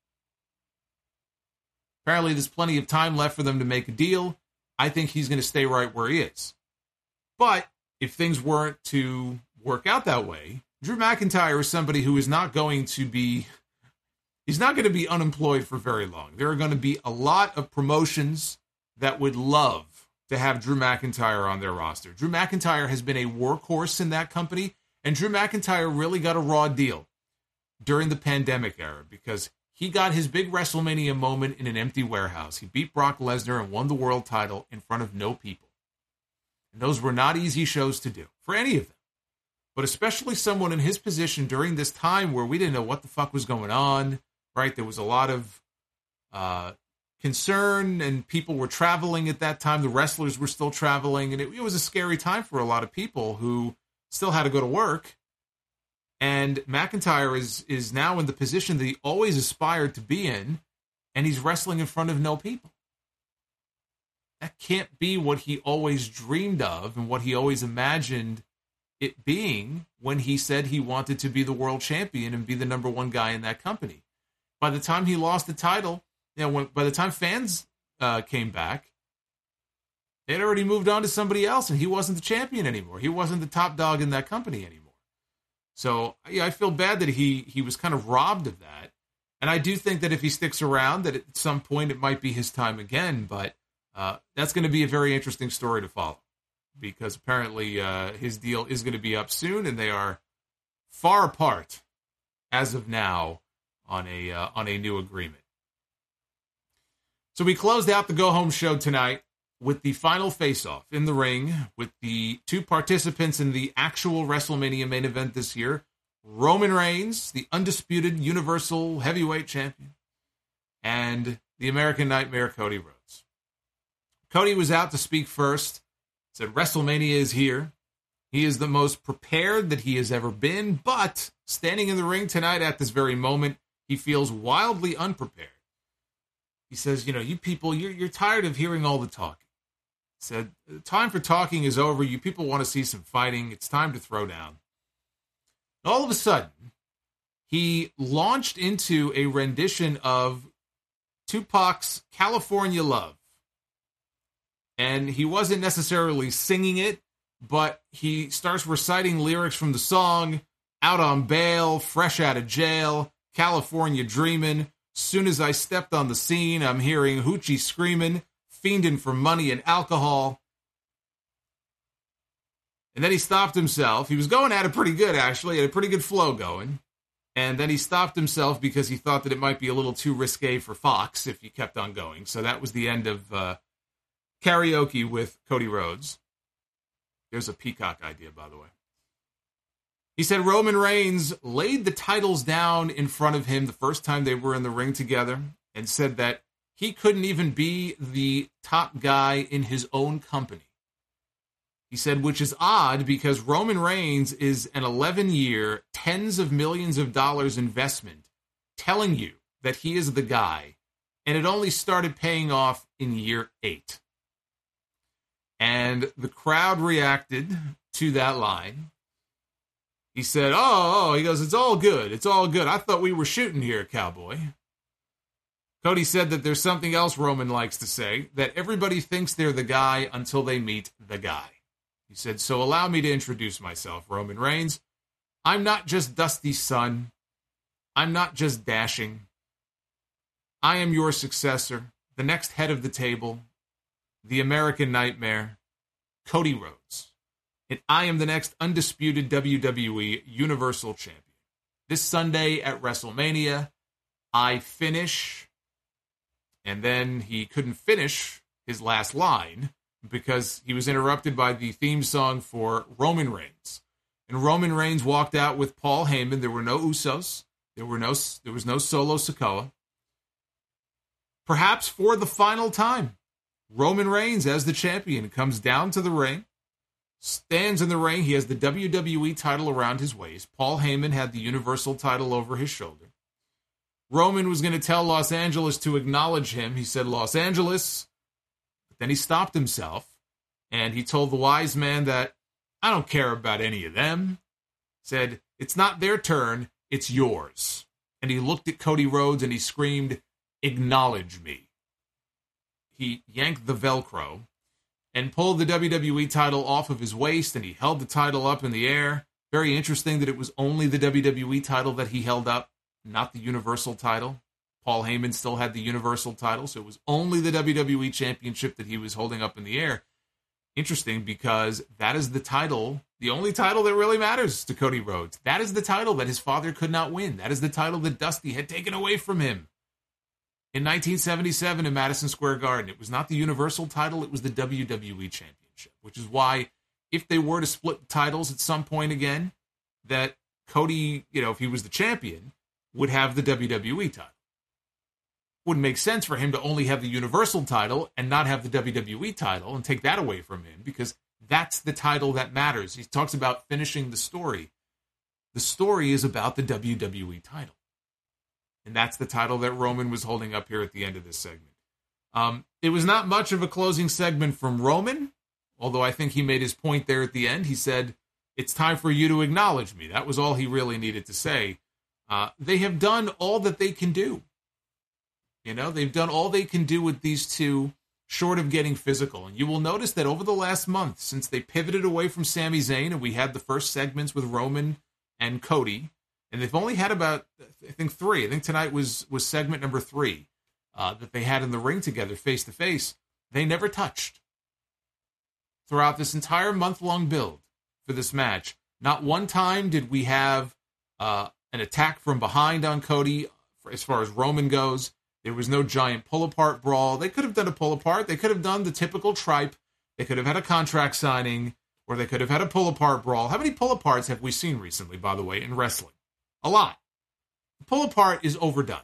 Apparently, there's plenty of time left for them to make a deal. I think he's going to stay right where he is. But if things weren't to work out that way, Drew McIntyre is somebody who is not going to be... He's not going to be unemployed for very long. There are going to be a lot of promotions that would love to have Drew McIntyre on their roster. Drew McIntyre has been a workhorse in that company, and Drew McIntyre really got a raw deal during the pandemic era because he got his big WrestleMania moment in an empty warehouse. He beat Brock Lesnar and won the world title in front of no people. And those were not easy shows to do for any of them. But especially someone in his position during this time where we didn't know what the fuck was going on. Right, there was a lot of uh, concern, and people were traveling at that time. The wrestlers were still traveling, and it, it was a scary time for a lot of people who still had to go to work. And McIntyre is is now in the position that he always aspired to be in, and he's wrestling in front of no people. That can't be what he always dreamed of and what he always imagined it being when he said he wanted to be the world champion and be the number one guy in that company. By the time he lost the title, you know, when, by the time fans uh, came back, they'd already moved on to somebody else, and he wasn't the champion anymore. He wasn't the top dog in that company anymore. So yeah, I feel bad that he he was kind of robbed of that. And I do think that if he sticks around, that at some point it might be his time again. But uh, that's going to be a very interesting story to follow, because apparently uh, his deal is going to be up soon, and they are far apart as of now on a uh, on a new agreement. So we closed out the go-home show tonight with the final face-off in the ring with the two participants in the actual WrestleMania main event this year, Roman Reigns, the undisputed Universal Heavyweight Champion, and the American Nightmare, Cody Rhodes. Cody was out to speak first, said WrestleMania is here. He is the most prepared that he has ever been, but standing in the ring tonight at this very moment, he feels wildly unprepared. He says, you know, you people, you're, you're tired of hearing all the talking. He said, the time for talking is over. You people want to see some fighting. It's time to throw down. All of a sudden, he launched into a rendition of Tupac's California Love. And he wasn't necessarily singing it, but he starts reciting lyrics from the song, out on bail, fresh out of jail, California dreamin'. Soon as I stepped on the scene, I'm hearing hoochie screamin', fiending for money and alcohol. And then he stopped himself. He was going at it pretty good, actually, had a pretty good flow going. And then he stopped himself because he thought that it might be a little too risque for Fox if he kept on going. So that was the end of uh, karaoke with Cody Rhodes. There's a Peacock idea, by the way. He said Roman Reigns laid the titles down in front of him the first time they were in the ring together and said that he couldn't even be the top guy in his own company. He said, which is odd because Roman Reigns is an eleven-year, tens of millions of dollars investment telling you that he is the guy, and it only started paying off in year eight. And the crowd reacted to that line. He said, oh, oh, he goes, it's all good. It's all good. I thought we were shooting here, cowboy. Cody said that there's something else Roman likes to say, that everybody thinks they're the guy until they meet the guy. He said, so allow me to introduce myself, Roman Reigns. I'm not just Dusty's son. I'm not just dashing. I am your successor, the next head of the table, the American Nightmare, Cody Rhodes. And I am the next undisputed W W E Universal Champion. This Sunday at WrestleMania, I finish. And then he couldn't finish his last line because he was interrupted by the theme song for Roman Reigns. And Roman Reigns walked out with Paul Heyman. There were no Usos. There were no. There was no Solo Sikoa. Perhaps for the final time, Roman Reigns, as the champion, comes down to the ring, stands in the ring. He has the W W E title around his waist. Paul Heyman had the Universal title over his shoulder. Roman was going to tell Los Angeles to acknowledge him. He said, Los Angeles. But then he stopped himself, and he told the wise man that, I don't care about any of them. Said, it's not their turn, it's yours. And he looked at Cody Rhodes and he screamed, acknowledge me. He yanked the Velcro and pulled the W W E title off of his waist, and he held the title up in the air. Very interesting that it was only the W W E title that he held up, not the Universal title. Paul Heyman still had the Universal title, so it was only the W W E Championship that he was holding up in the air. Interesting, because that is the title, the only title that really matters to Cody Rhodes. That is the title that his father could not win. That is the title that Dusty had taken away from him in nineteen seventy-seven in Madison Square Garden. It was not the Universal title, it was the W W E Championship, which is why if they were to split the titles at some point again, that Cody, you know, if he was the champion, would have the W W E title. Wouldn't make sense for him to only have the Universal title and not have the W W E title and take that away from him, because that's the title that matters. He talks about finishing the story. The story is about the W W E title. And that's the title that Roman was holding up here at the end of this segment. Um, it was not much of a closing segment from Roman, although I think he made his point there at the end. He said, it's time for you to acknowledge me. That was all he really needed to say. Uh, they have done all that they can do. You know, they've done all they can do with these two, short of getting physical. And you will notice that over the last month, since they pivoted away from Sami Zayn, and we had the first segments with Roman and Cody, and they've only had about, I think, three. I think tonight was, was segment number three uh, that they had in the ring together, face-to-face. They never touched. Throughout this entire month-long build for this match, not one time did we have uh, an attack from behind on Cody as far as Roman goes. There was no giant pull-apart brawl. They could have done a pull-apart. They could have done the typical tripe. They could have had a contract signing, or they could have had a pull-apart brawl. How many pull-aparts have we seen recently, by the way, in wrestling? A lot. The pull-apart is overdone.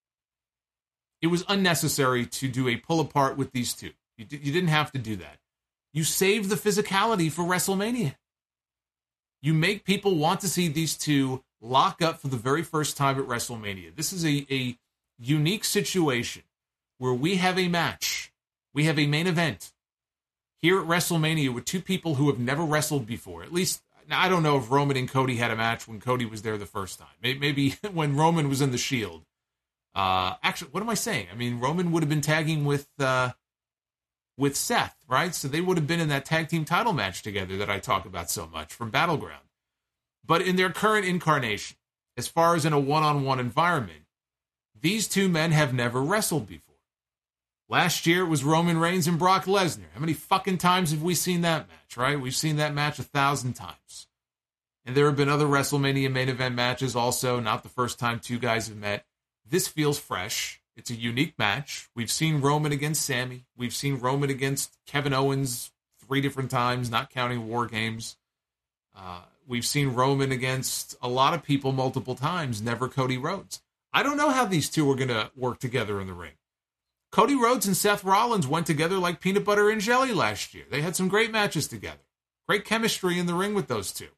It was unnecessary to do a pull-apart with these two. You, d- you didn't have to do that. You save the physicality for WrestleMania. You make people want to see these two lock up for the very first time at WrestleMania. This is a... a unique situation where we have a match, we have a main event here at WrestleMania with two people who have never wrestled before. At least, now I don't know if Roman and Cody had a match when Cody was there the first time. Maybe when Roman was in the Shield. Uh, actually, what am I saying? I mean, Roman would have been tagging with uh, with Seth, right? So they would have been in that tag team title match together that I talk about so much from Battleground. But in their current incarnation, as far as in a one-on-one environment, these two men have never wrestled before. Last year, it was Roman Reigns and Brock Lesnar. How many fucking times have we seen that match, right? We've seen that match a thousand times. And there have been other WrestleMania main event matches also, not the first time two guys have met. This feels fresh. It's a unique match. We've seen Roman against Sami. We've seen Roman against Kevin Owens three different times, not counting War Games. Uh, we've seen Roman against a lot of people multiple times, never Cody Rhodes. I don't know how these two are going to work together in the ring. Cody Rhodes and Seth Rollins went together like peanut butter and jelly last year. They had some great matches together. Great chemistry in the ring with those two.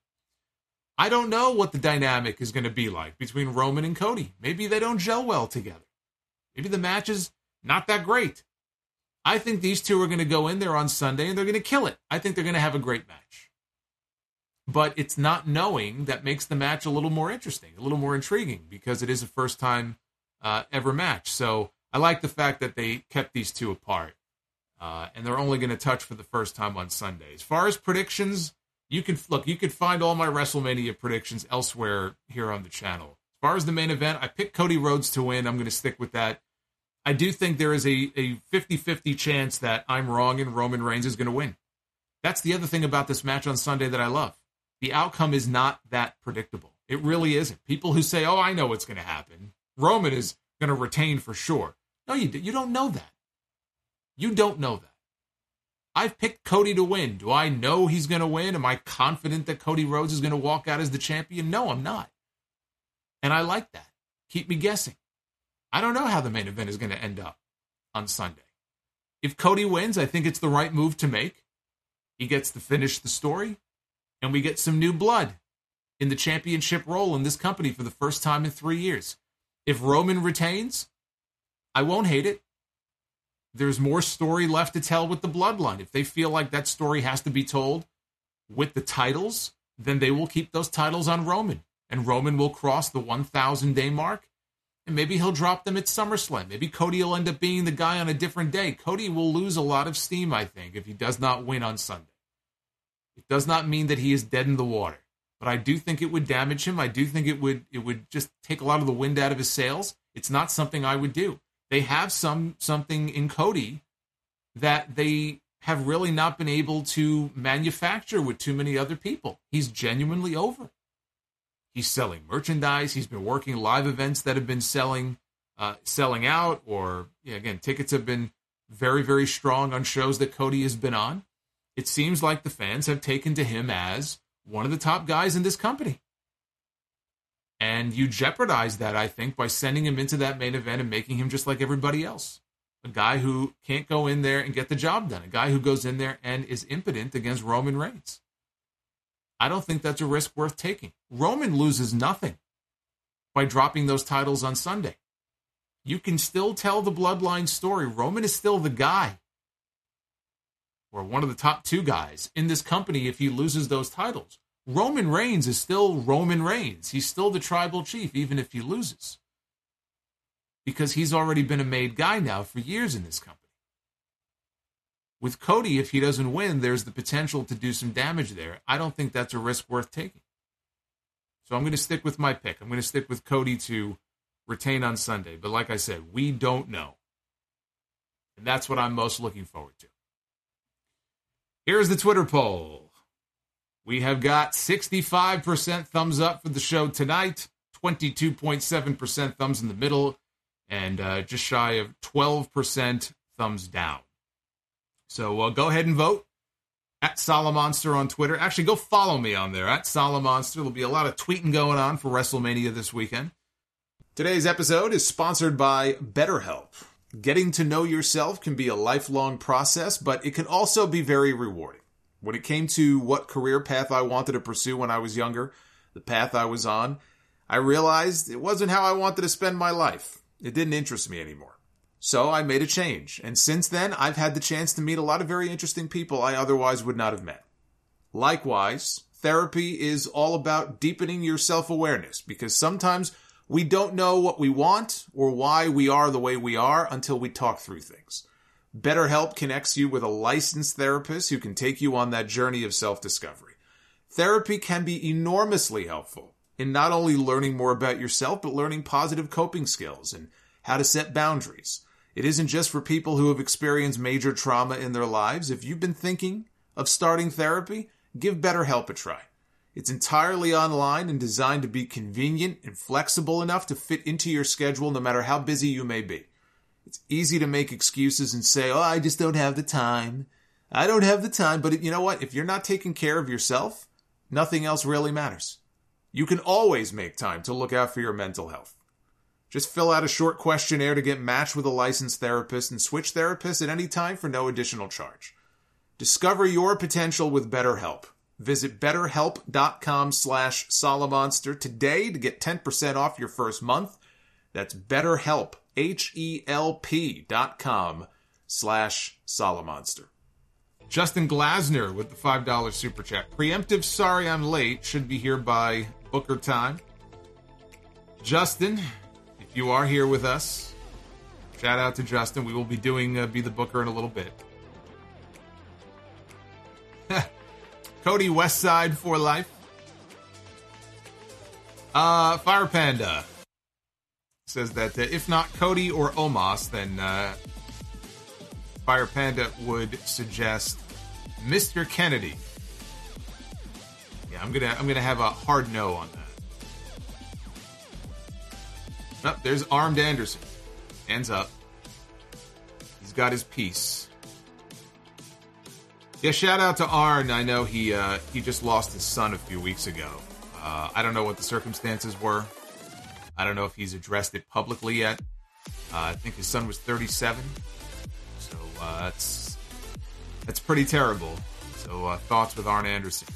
I don't know what the dynamic is going to be like between Roman and Cody. Maybe they don't gel well together. Maybe the match is not that great. I think these two are going to go in there on Sunday and they're going to kill it. I think they're going to have a great match. But it's not knowing that makes the match a little more interesting, a little more intriguing, because it is a first-time uh, ever match. So I like the fact that they kept these two apart. Uh, and they're only going to touch for the first time on Sunday. As far as predictions, you can look, you can find all my WrestleMania predictions elsewhere here on the channel. As far as the main event, I picked Cody Rhodes to win. I'm going to stick with that. I do think there is a, a fifty-fifty chance that I'm wrong and Roman Reigns is going to win. That's the other thing about this match on Sunday that I love. The outcome is not that predictable. It really isn't. People who say, oh, I know what's going to happen. Roman is going to retain for sure. No, you, you don't know that. You don't know that. I've picked Cody to win. Do I know he's going to win? Am I confident that Cody Rhodes is going to walk out as the champion? No, I'm not. And I like that. Keep me guessing. I don't know how the main event is going to end up on Sunday. If Cody wins, I think it's the right move to make. He gets to finish the story, and we get some new blood in the championship role in this company for the first time in three years. If Roman retains, I won't hate it. There's more story left to tell with the bloodline. If they feel like that story has to be told with the titles, then they will keep those titles on Roman. And Roman will cross the one thousand day mark. And maybe he'll drop them at SummerSlam. Maybe Cody will end up being the guy on a different day. Cody will lose a lot of steam, I think, if he does not win on Sunday. It does not mean that he is dead in the water. But I do think it would damage him. I do think it would it would just take a lot of the wind out of his sails. It's not something I would do. They have some something in Cody that they have really not been able to manufacture with too many other people. He's genuinely over. He's selling merchandise. He's been working live events that have been selling uh, selling out, or yeah, again, tickets have been very, very strong on shows that Cody has been on. It seems like the fans have taken to him as one of the top guys in this company. And you jeopardize that, I think, by sending him into that main event and making him just like everybody else. A guy who can't go in there and get the job done. A guy who goes in there and is impotent against Roman Reigns. I don't think that's a risk worth taking. Roman loses nothing by dropping those titles on Sunday. You can still tell the bloodline story. Roman is still the guy, or one of the top two guys in this company if he loses those titles. Roman Reigns is still Roman Reigns. He's still the tribal chief, even if he loses. Because he's already been a made guy now for years in this company. With Cody, if he doesn't win, there's the potential to do some damage there. I don't think that's a risk worth taking. So I'm going to stick with my pick. I'm going to stick with Cody to retain on Sunday. But like I said, we don't know. And that's what I'm most looking forward to. Here's the Twitter poll. We have got sixty-five percent thumbs up for the show tonight, twenty-two point seven percent thumbs in the middle, and uh, just shy of twelve percent thumbs down. So uh, go ahead and vote at Solomonster on Twitter. Actually, go follow me on there, at Solomonster. There'll be a lot of tweeting going on for WrestleMania this weekend. Today's episode is sponsored by BetterHelp. Getting to know yourself can be a lifelong process, but it can also be very rewarding. When it came to what career path I wanted to pursue when I was younger, the path I was on, I realized it wasn't how I wanted to spend my life. It didn't interest me anymore. So I made a change, and since then, I've had the chance to meet a lot of very interesting people I otherwise would not have met. Likewise, therapy is all about deepening your self-awareness, because sometimes we don't know what we want or why we are the way we are until we talk through things. BetterHelp connects you with a licensed therapist who can take you on that journey of self-discovery. Therapy can be enormously helpful in not only learning more about yourself, but learning positive coping skills and how to set boundaries. It isn't just for people who have experienced major trauma in their lives. If you've been thinking of starting therapy, give BetterHelp a try. It's entirely online and designed to be convenient and flexible enough to fit into your schedule no matter how busy you may be. It's easy to make excuses and say, oh, I just don't have the time. I don't have the time. But you know what? If you're not taking care of yourself, nothing else really matters. You can always make time to look out for your mental health. Just fill out a short questionnaire to get matched with a licensed therapist and switch therapists at any time for no additional charge. Discover your potential with BetterHelp. Visit betterhelp.com slash Solomonster today to get ten percent off your first month. That's BetterHelp, H-E-L-P dot com slash Solomonster. Justin Glasner with the five dollars super chat. Preemptive sorry I'm late. Should be here by Booker time. Justin, if you are here with us, shout out to Justin. We will be doing uh, Be the Booker in a little bit. Cody Westside for life. Uh, Fire Panda says that uh, if not Cody or Omos, then uh, Fire Panda would suggest Mister Kennedy. Yeah, I'm gonna I'm gonna have a hard no on that. Oh, there's Armed Anderson. Hands up. He's got his piece. Yeah, shout out to Arn. I know he uh, he just lost his son a few weeks ago. Uh, I don't know what the circumstances were. I don't know if he's addressed it publicly yet. Uh, I think his son was thirty-seven. So uh, that's that's pretty terrible. So uh, thoughts with Arn Anderson.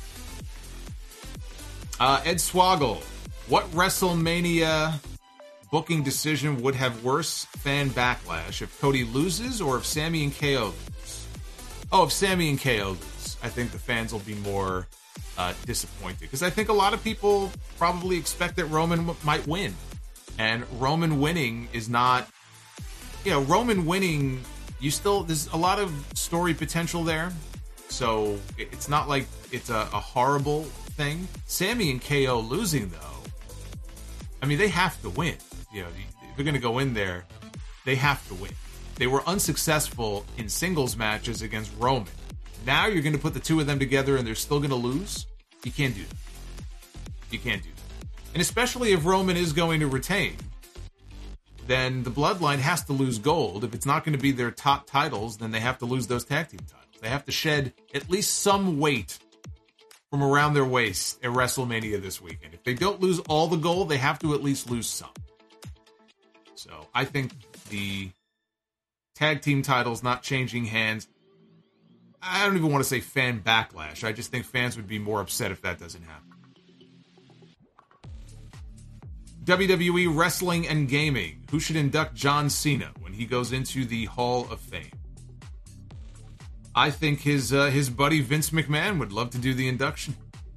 Uh, Ed Swoggle. What WrestleMania booking decision would have worse fan backlash if Cody loses or if Sami and K O lose? Oh, if Sami and K O lose, I think the fans will be more uh, disappointed. Because I think a lot of people probably expect that Roman w- might win. And Roman winning is not... You know, Roman winning, you still... There's a lot of story potential there. So it's not like it's a, a horrible thing. Sami and K O losing, though, I mean, they have to win. You know, if they're going to go in there, they have to win. They were unsuccessful in singles matches against Roman. Now you're going to put the two of them together and they're still going to lose? You can't do that. You can't do that. And especially if Roman is going to retain, then the Bloodline has to lose gold. If it's not going to be their top titles, then they have to lose those tag team titles. They have to shed at least some weight from around their waist at WrestleMania this weekend. If they don't lose all the gold, they have to at least lose some. So I think the tag team titles not changing hands, I don't even want to say fan backlash. I just think fans would be more upset if that doesn't happen. W W E Wrestling and Gaming. Who should induct John Cena when he goes into the Hall of Fame? I think his uh, his buddy Vince McMahon would love to do the induction.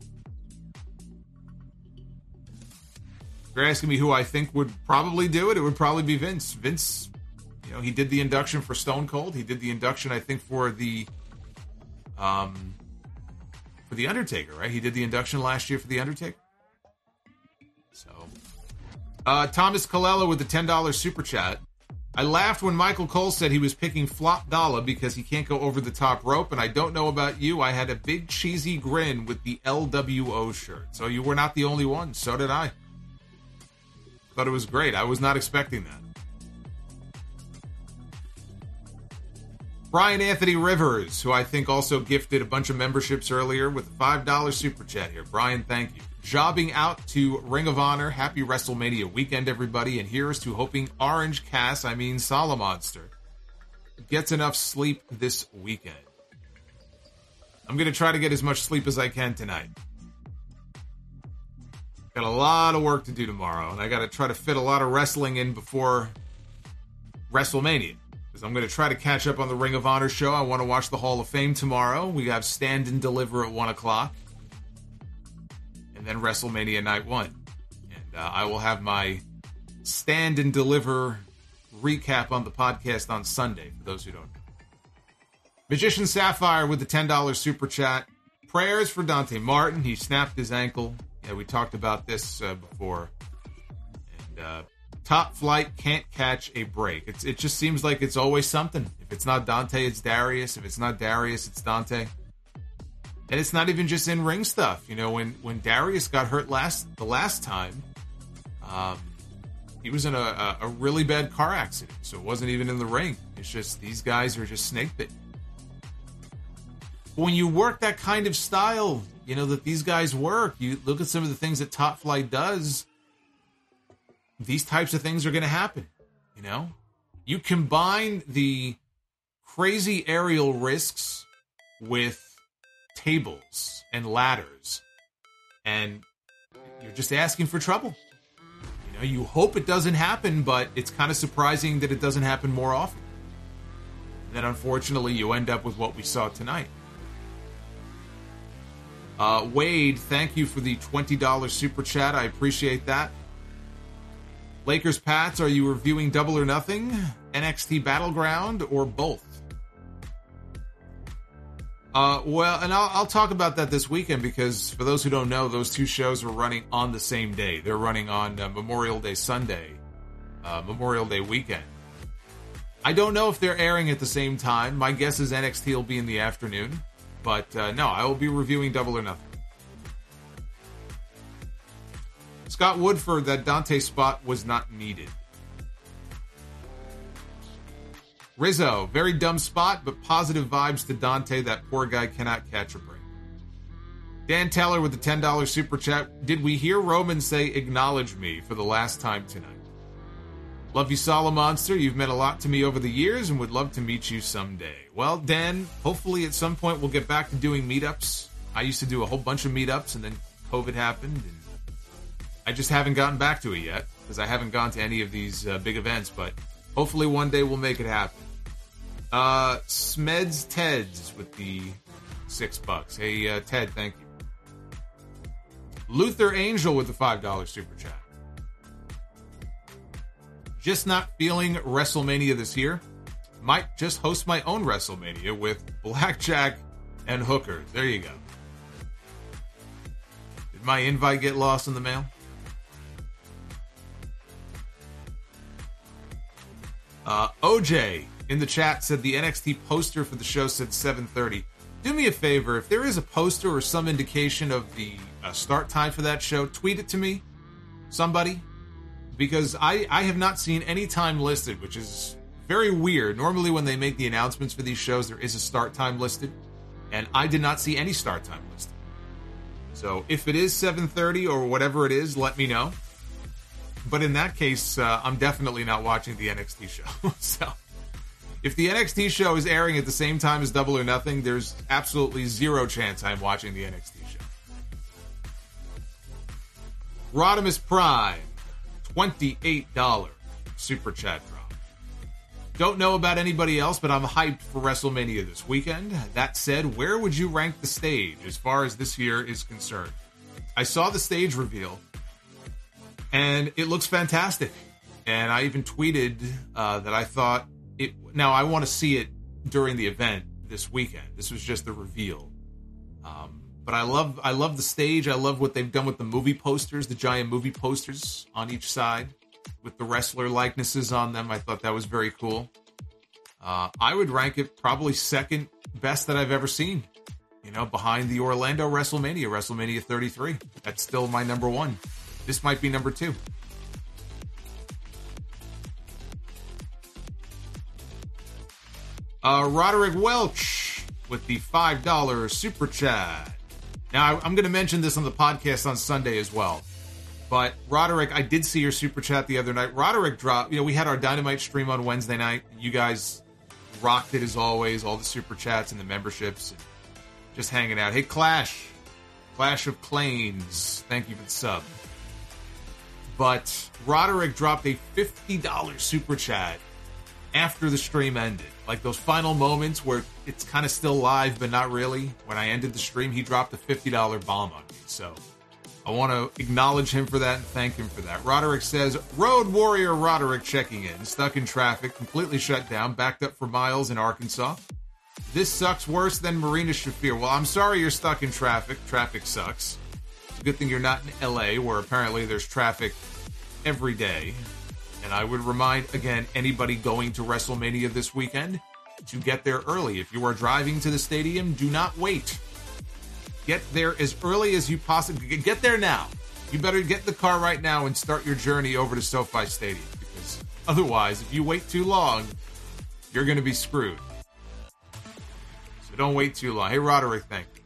If you're asking me who I think would probably do it, it would probably be Vince. Vince... You know, he did the induction for Stone Cold. He did the induction, I think, for the um for the Undertaker, right? He did the induction last year for the Undertaker. So, uh, Thomas Colella with the ten dollars super chat. I laughed when Michael Cole said he was picking Flop Dollar because he can't go over the top rope, and I don't know about you. I had a big cheesy grin with the L W O shirt. So you were not the only one. So did I. Thought it was great. I was not expecting that. Brian Anthony Rivers, who I think also gifted a bunch of memberships earlier with a five dollars super chat here. Brian, thank you. Jobbing out to Ring of Honor. Happy WrestleMania weekend, everybody. And here's to hoping Orange Cass, I mean Solomonster, gets enough sleep this weekend. I'm going to try to get as much sleep as I can tonight. Got a lot of work to do tomorrow, and I got to try to fit a lot of wrestling in before WrestleMania. Because I'm going to try to catch up on the Ring of Honor show. I want to watch the Hall of Fame tomorrow. We have Stand and Deliver at one o'clock. And then WrestleMania Night one. And uh, I will have my Stand and Deliver recap on the podcast on Sunday, for those who don't know. Magician Sapphire with the ten dollars super chat. Prayers for Dante Martin. He snapped his ankle. Yeah, we talked about this uh, before. And, uh... Top Flight can't catch a break. It's, it just seems like it's always something. If it's not Dante, it's Darius. If it's not Darius, it's Dante. And it's not even just in-ring stuff. You know, when, when Darius got hurt last the last time, um, he was in a, a, a really bad car accident. So it wasn't even in the ring. It's just these guys are just snake bitten. when you work that kind of style, you know, that these guys work, you look at some of the things that Top Flight does, these types of things are going to happen, you know? You combine the crazy aerial risks with tables and ladders, and you're just asking for trouble. You know, you hope it doesn't happen, but it's kind of surprising that it doesn't happen more often. And then, unfortunately, you end up with what we saw tonight. Uh, Wade, thank you for the twenty dollars super chat. I appreciate that. Lakers Pats, are you reviewing Double or Nothing, N X T Battleground, or both? Uh, well, and I'll, I'll talk about that this weekend, because for those who don't know, those two shows are running on the same day. They're running on uh, Memorial Day Sunday, uh, Memorial Day weekend. I don't know if they're airing at the same time. My guess is N X T will be in the afternoon. But, uh, no, I will be reviewing Double or Nothing. Scott Woodford, that Dante spot was not needed. Rizzo, very dumb spot, but positive vibes to Dante. That poor guy cannot catch a break. Dan Teller with the ten dollars super chat. Did we hear Roman say, acknowledge me, for the last time tonight? Love you, Solid Monster. You've meant a lot to me over the years and would love to meet you someday. Well, Dan, hopefully at some point we'll get back to doing meetups. I used to do a whole bunch of meetups, and then COVID happened, and I just haven't gotten back to it yet, because I haven't gone to any of these uh, big events, but hopefully one day we'll make it happen. Uh, Smeds Teds with the six bucks. Hey, uh, Ted, thank you. Luther Angel with the five dollars super chat. Just not feeling WrestleMania this year. Might just host my own WrestleMania with blackjack and hookers. There you go. Did my invite get lost in the mail? Uh, O J in the chat said the N X T poster for the show said seven thirty. Do me a favor, if there is a poster or some indication of the uh, start time for that show, tweet it to me, somebody. Because I, I have not seen any time listed, which is very weird. Normally when they make the announcements for these shows, there is a start time listed. And I did not see any start time listed. So if it is seven thirty or whatever it is, let me know. But in that case, uh, I'm definitely not watching the N X T show. So if the N X T show is airing at the same time as Double or Nothing, there's absolutely zero chance I'm watching the N X T show. Rodimus Prime. twenty-eight dollars super chat drop. Don't know about anybody else, but I'm hyped for WrestleMania this weekend. That said, where would you rank the stage as far as this year is concerned? I saw the stage reveal, and it looks fantastic. And I even tweeted uh, that I thought it. Now, I want to see it during the event this weekend. This was just the reveal. Um, But I love I love the stage. I love what they've done with the movie posters, the giant movie posters on each side with the wrestler likenesses on them. I thought that was very cool. Uh, I would rank it probably second best that I've ever seen. You know, behind the Orlando WrestleMania, WrestleMania thirty-three. That's still my number one. This might be number two. Uh, Roderick Welch with the five dollars super chat. Now, I'm going to mention this on the podcast on Sunday as well. But, Roderick, I did see your super chat the other night. Roderick dropped, you know, we had our Dynamite stream on Wednesday night. You guys rocked it as always, all the super chats and the memberships. And just hanging out. Hey, Clash. Clash of Clans. Thank you for the sub. But, Roderick dropped a fifty dollars super chat after the stream ended. Like those final moments where it's kind of still live, but not really. When I ended the stream, he dropped a fifty dollars bomb on me. So I want to acknowledge him for that and thank him for that. Roderick says, Road Warrior Roderick checking in. Stuck in traffic, completely shut down, backed up for miles in Arkansas. This sucks worse than Marina Shafir. Well, I'm sorry you're stuck in traffic. Traffic sucks. It's a good thing you're not in L A, where apparently there's traffic every day. And I would remind, again, anybody going to WrestleMania this weekend to get there early. If you are driving to the stadium, do not wait. Get there as early as you possibly can. Get there now. You better get in the car right now and start your journey over to SoFi Stadium. Because otherwise, if you wait too long, you're going to be screwed. So So don't wait too long. Hey, Roderick, thank you.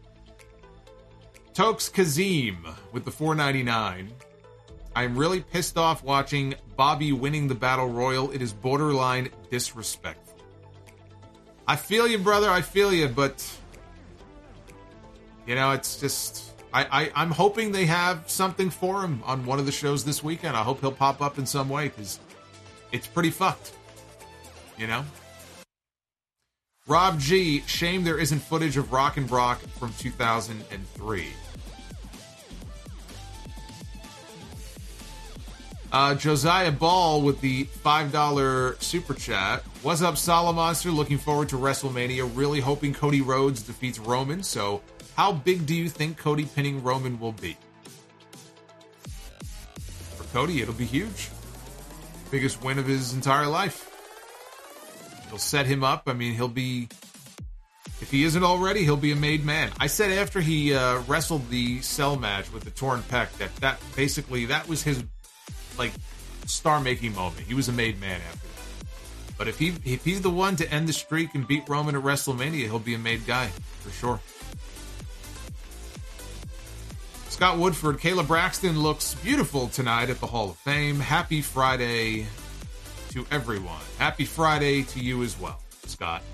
Tokes Kazim with the four ninety-nine. I'm really pissed off watching Bobby winning the Battle Royal. It is borderline disrespectful. I feel you, brother. I feel you, but you know, it's just I, I I'm hoping they have something for him on one of the shows this weekend. I hope he'll pop up in some way because it's pretty fucked. You know? Rob G, shame there isn't footage of Rock and Brock from two thousand three. Uh, Josiah Ball with the five dollar super chat. What's up, Solomonster? Looking forward to WrestleMania. Really hoping Cody Rhodes defeats Roman. So, how big do you think Cody pinning Roman will be? For Cody, it'll be huge. Biggest win of his entire life. It'll set him up. I mean, he'll be... If he isn't already, he'll be a made man. I said after he uh, wrestled the cell match with the torn pec that that basically, that was his... like star-making moment. He was a made man after that. But if he if he's the one to end the streak and beat Roman at WrestleMania, he'll be a made guy for sure. Scott Woodford, Kayla Braxton looks beautiful tonight at the Hall of Fame. Happy Friday to everyone. Happy Friday to you as well, Scott.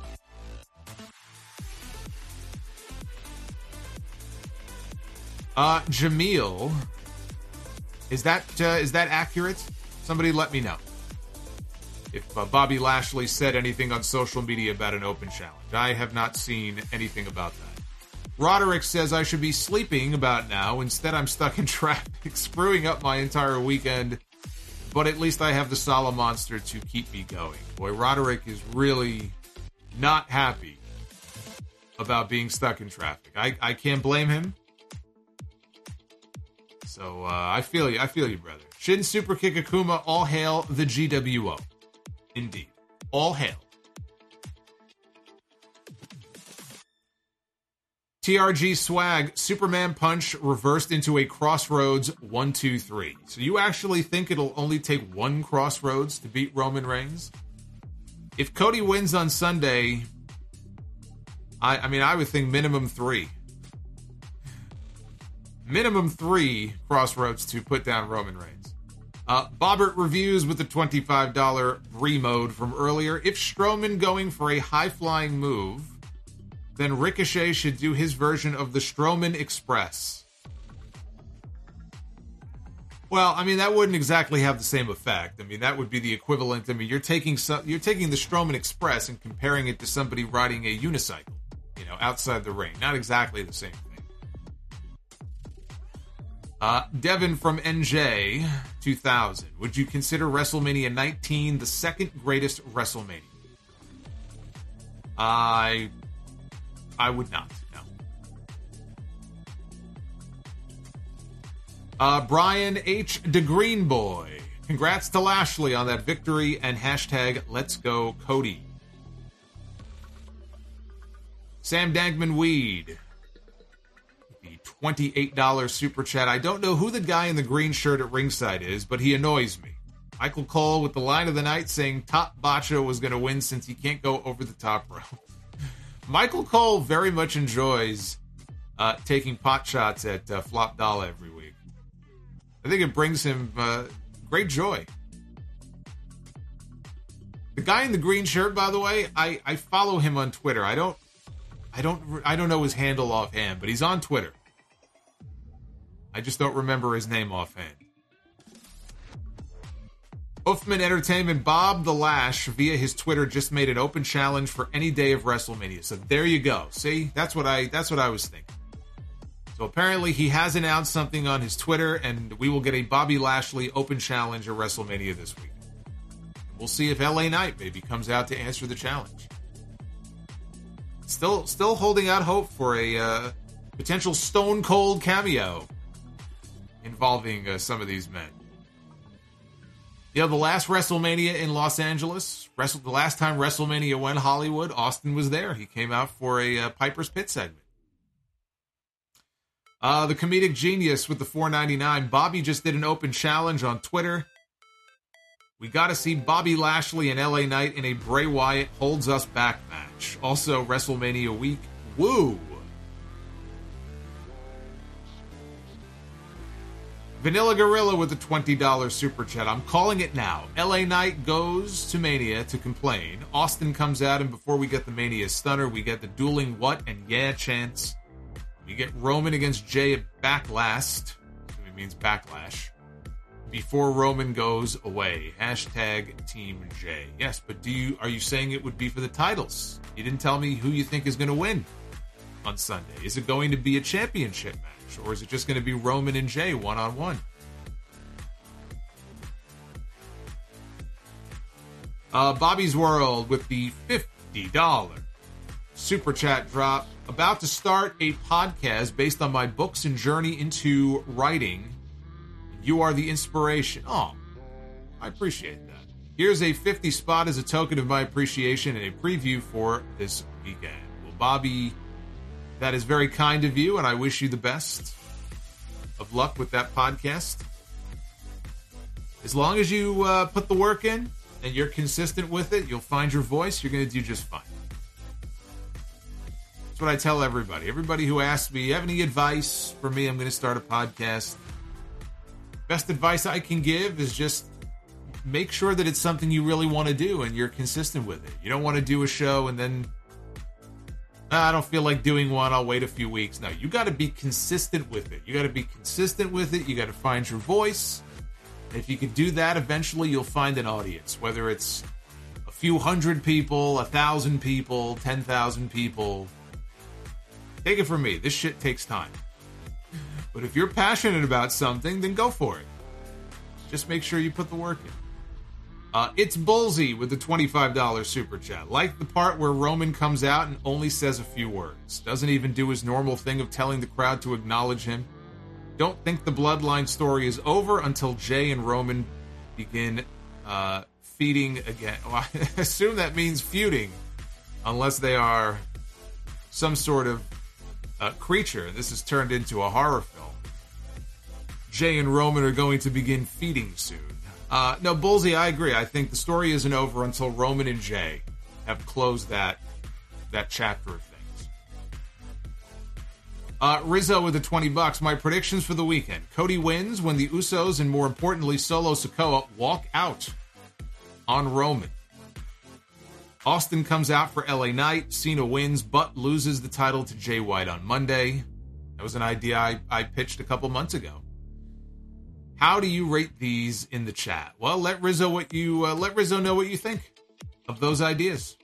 Uh, Jameel. Is that uh, is that accurate? Somebody let me know if uh, Bobby Lashley said anything on social media about an open challenge. I have not seen anything about that. Roderick says I should be sleeping about now. Instead, I'm stuck in traffic, screwing up my entire weekend. But at least I have the Sala Monster to keep me going. Boy, Roderick is really not happy about being stuck in traffic. I, I can't blame him. So, uh, I feel you. I feel you, brother. Shin Super Kick Akuma, all hail the G W O. Indeed. All hail. T R G Swag, Superman Punch reversed into a Crossroads one two three. So you actually think it'll only take one Crossroads to beat Roman Reigns? If Cody wins on Sunday, I, I mean, I would think minimum three. Minimum three Crossroads to put down Roman Reigns. Uh, Bobbert Reviews with the twenty-five dollar Brie mode from earlier. If Strowman going for a high-flying move, then Ricochet should do his version of the Strowman Express. Well, I mean, that wouldn't exactly have the same effect. I mean, that would be the equivalent. I mean, you're taking some, you're taking the Strowman Express and comparing it to somebody riding a unicycle, you know, outside the ring. Not exactly the same thing. Uh, Devin from N J two thousand. Would you consider WrestleMania nineteen the second greatest WrestleMania? I, I would not, no. Uh, Brian H. DeGreen Boy. Congrats to Lashley on that victory and hashtag Let's Go Cody. Sam Dankman Weed. twenty-eight dollar super chat. I don't know who the guy in the green shirt at ringside is, but he annoys me. Michael Cole with the line of the night saying Top Bacho was going to win since he can't go over the top rope. Michael Cole very much enjoys uh, taking pot shots at uh, Flop Dollar every week. I think it brings him uh, great joy. The guy in the green shirt, by the way, I, I follow him on Twitter. I don't, I don't, I don't know his handle offhand, but he's on Twitter. I just don't remember his name offhand. Uffman Entertainment, Bob the Lash, via his Twitter, just made an open challenge for any day of WrestleMania. So there you go. See, that's what I that's what I was thinking. So apparently he has announced something on his Twitter, and we will get a Bobby Lashley open challenge at WrestleMania this week. We'll see if L A Knight maybe comes out to answer the challenge. Still, still holding out hope for a uh, potential Stone Cold cameo involving uh, some of these men. You know, the last WrestleMania in Los Angeles, Wrestle, the last time WrestleMania went Hollywood, Austin was there. He came out for a uh, Piper's Pit segment. Uh, the Comedic Genius with the four ninety-nine. Bobby just did an open challenge on Twitter. We got to see Bobby Lashley and L A Knight in a Bray Wyatt holds us back match. Also, WrestleMania week. Woo! Vanilla Gorilla with a twenty dollars super chat. I'm calling it now. L A Knight goes to Mania to complain. Austin comes out, and before we get the Mania stunner, we get the dueling what and yeah chants. We get Roman against Jay at Backlash. It means backlash. Before Roman goes away. Hashtag Team J. Yes, but do you are you saying it would be for the titles? You didn't tell me who you think is going to win on Sunday. Is it going to be a championship match, or is it just going to be Roman and Jay one-on-one? Uh, Bobby's World with the fifty dollars super chat drop. About to start a podcast based on my books and journey into writing. You are the inspiration. Oh, I appreciate that. Here's a fifty spot as a token of my appreciation and a preview for this weekend. Well, Bobby, that is very kind of you, and I wish you the best of luck with that podcast. As long as you uh, put the work in and you're consistent with it, you'll find your voice. You're going to do just fine. That's what I tell everybody. Everybody who asks me, you have any advice for me? I'm going to start a podcast. Best advice I can give is just make sure that it's something you really want to do and you're consistent with it. You don't want to do a show and then, I don't feel like doing one, I'll wait a few weeks. No, you got to be consistent with it. You got to be consistent with it. You got to find your voice. If you can do that, eventually you'll find an audience, whether it's a few hundred people, a thousand people, ten thousand people. Take it from me. This shit takes time. But if you're passionate about something, then go for it. Just make sure you put the work in. Uh, it's Bullsy with the twenty-five dollars super chat. Like the part where Roman comes out and only says a few words. Doesn't even do his normal thing of telling the crowd to acknowledge him. Don't think the Bloodline story is over until Jay and Roman begin uh, feeding again. Well, I assume that means feuding. Unless they are some sort of uh, creature. This has turned into a horror film. Jay and Roman are going to begin feeding soon. Uh, no, Bullsy, I agree. I think the story isn't over until Roman and Jay have closed that that chapter of things. Uh, Rizzo with the twenty bucks. My predictions for the weekend. Cody wins when the Usos and, more importantly, Solo Sikoa walk out on Roman. Austin comes out for L A Knight. Cena wins, but loses the title to Jay White on Monday. That was an idea I, I pitched a couple months ago. How do you rate these in the chat? Well, let Rizzo what you uh, let Rizzo know what you think of those ideas.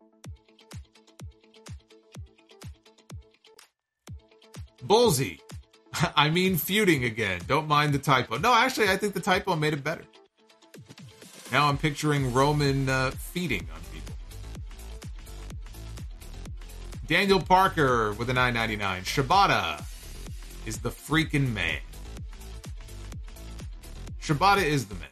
Bullsy, I mean feuding again. Don't mind the typo. No, actually, I think the typo made it better. Now I'm picturing Roman uh, feeding on people. Daniel Parker with a nine ninety-nine. Shibata is the freaking man. Shibata is the man.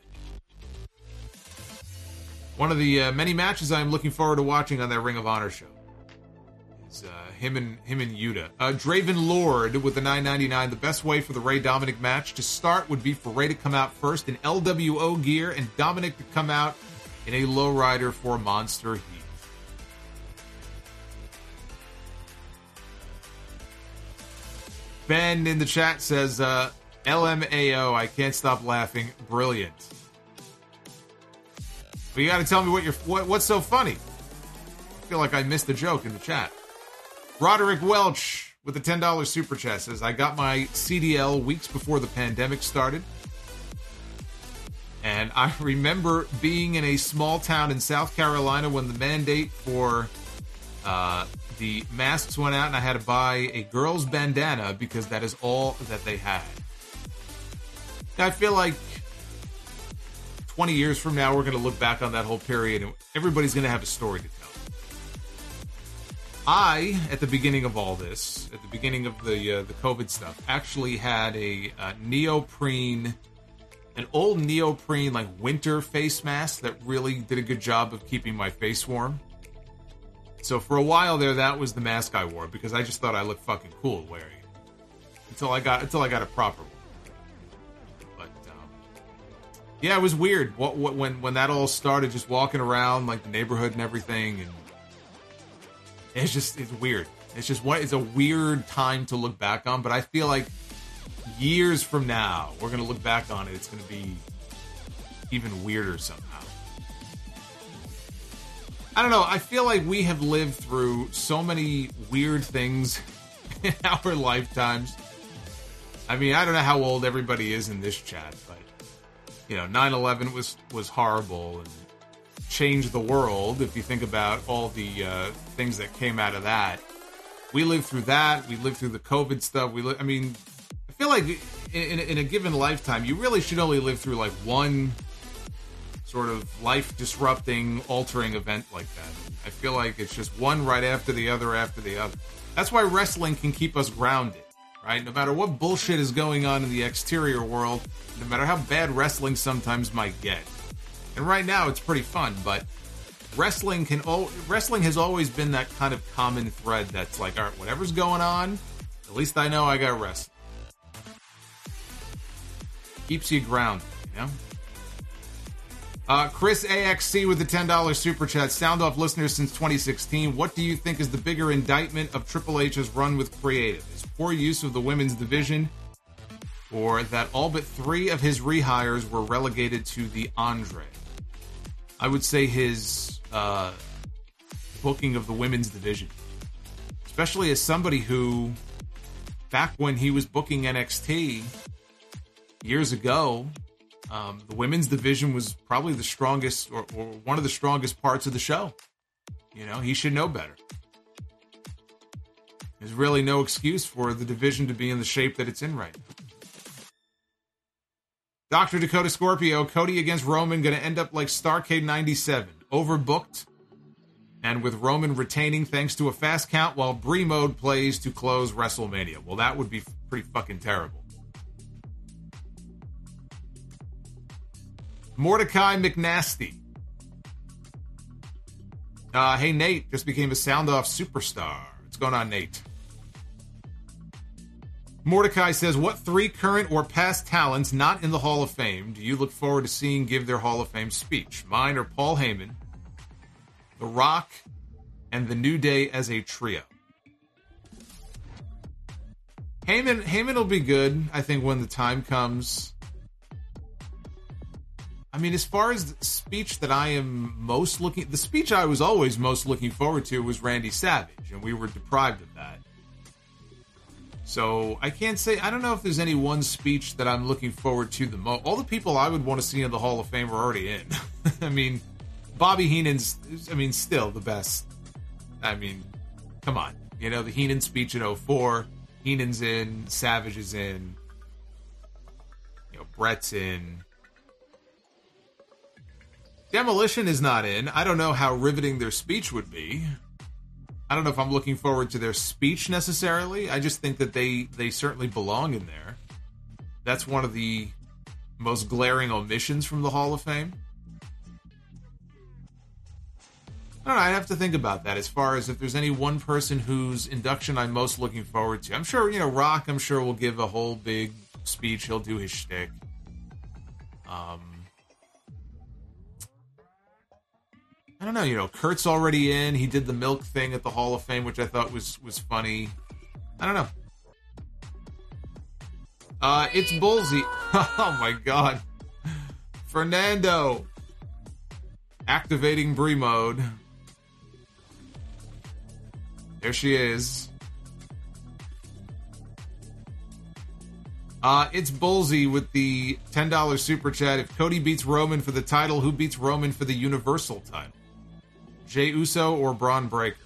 One of the uh, many matches I'm looking forward to watching on that Ring of Honor show is uh, him and him and Yuta. Uh, Draven Lord with the nine ninety-nine. The best way for the Ray Dominic match to start would be for Ray to come out first in L W O gear and Dominic to come out in a lowrider for Monster Heat. Ben in the chat says, uh, L M A O, I can't stop laughing. Brilliant. But you got to tell me what you're, what, what's so funny. I feel like I missed a joke in the chat. Roderick Welch with a ten dollars super chat says, I got my C D L weeks before the pandemic started. And I remember being in a small town in South Carolina when the mandate for uh, the masks went out and I had to buy a girl's bandana because that is all that they had. I feel like twenty years from now, we're going to look back on that whole period and everybody's going to have a story to tell. I, at the beginning of all this, at the beginning of the uh, the COVID stuff, actually had a uh, neoprene, an old neoprene like winter face mask that really did a good job of keeping my face warm. So for a while there, that was the mask I wore because I just thought I looked fucking cool wearing it. Until I got until I got a proper one. Yeah, it was weird. What, what when when that all started, just walking around like the neighborhood and everything, and it's just it's weird. It's just what it's a weird time to look back on. But I feel like years from now, we're gonna look back on it. It's gonna be even weirder somehow. I don't know. I feel like we have lived through so many weird things in our lifetimes. I mean, I don't know how old everybody is in this chat, but you know, nine eleven was was horrible and changed the world. If you think about all the uh, things that came out of that, we lived through that. We lived through the COVID stuff. We, li- I mean, I feel like in, in a given lifetime, you really should only live through like one sort of life-disrupting, altering event like that. I feel like it's just one right after the other after the other. That's why wrestling can keep us grounded, right? No matter what bullshit is going on in the exterior world, no matter how bad wrestling sometimes might get. And right now, it's pretty fun, but wrestling can o- wrestling has always been that kind of common thread that's like, all right, whatever's going on, at least I know I got wrestling. Keeps you grounded, you know? Uh, Chris A X C with the ten dollars super chat. Sound off listeners since twenty sixteen. What do you think is the bigger indictment of Triple H's run with creative? His poor use of the women's division, or that all but three of his rehires were relegated to the Andre? I would say his uh, booking of the women's division. Especially as somebody who, back when he was booking N X T years ago, Um, the women's division was probably the strongest or, or one of the strongest parts of the show. You know, he should know better. There's really no excuse for the division to be in the shape that it's in right now. Doctor Dakota Scorpio, Cody against Roman going to end up like Starrcade ninety-seven. Overbooked. And with Roman retaining thanks to a fast count while Brie mode plays to close WrestleMania. Well, that would be pretty fucking terrible. Mordecai McNasty. Uh, hey, Nate just became a Sound Off superstar. What's going on, Nate? Mordecai says, what three current or past talents not in the Hall of Fame do you look forward to seeing give their Hall of Fame speech? Mine are Paul Heyman, The Rock, and The New Day as a trio. Heyman, Heyman will be good, I think, when the time comes. I mean, as far as the speech that I am most looking... The speech I was always most looking forward to was Randy Savage, and we were deprived of that. So, I can't say... I don't know if there's any one speech that I'm looking forward to the most. All the people I would want to see in the Hall of Fame are already in. I mean, Bobby Heenan's... I mean, still the best. I mean, come on. You know, the Heenan speech in oh four. Heenan's in. Savage is in. You know, Brett's in. Demolition is not in. I don't know how riveting their speech would be. I don't know if I'm looking forward to their speech necessarily. I just think that they, they certainly belong in there. That's one of the most glaring omissions from the Hall of Fame. I don't know. I'd have to think about that as far as if there's any one person whose induction I'm most looking forward to. I'm sure, you know, Rock, I'm sure, will give a whole big speech. He'll do his shtick. Um... I don't know, you know, Kurt's already in. He did the milk thing at the Hall of Fame, which I thought was, was funny. I don't know. Uh, it's Bullsy. Oh, my God. Fernando. Activating Brie mode. There she is. Uh, it's Bullsy with the ten dollars super chat. If Cody beats Roman for the title, who beats Roman for the Universal title? Jey Uso or Braun Breaker?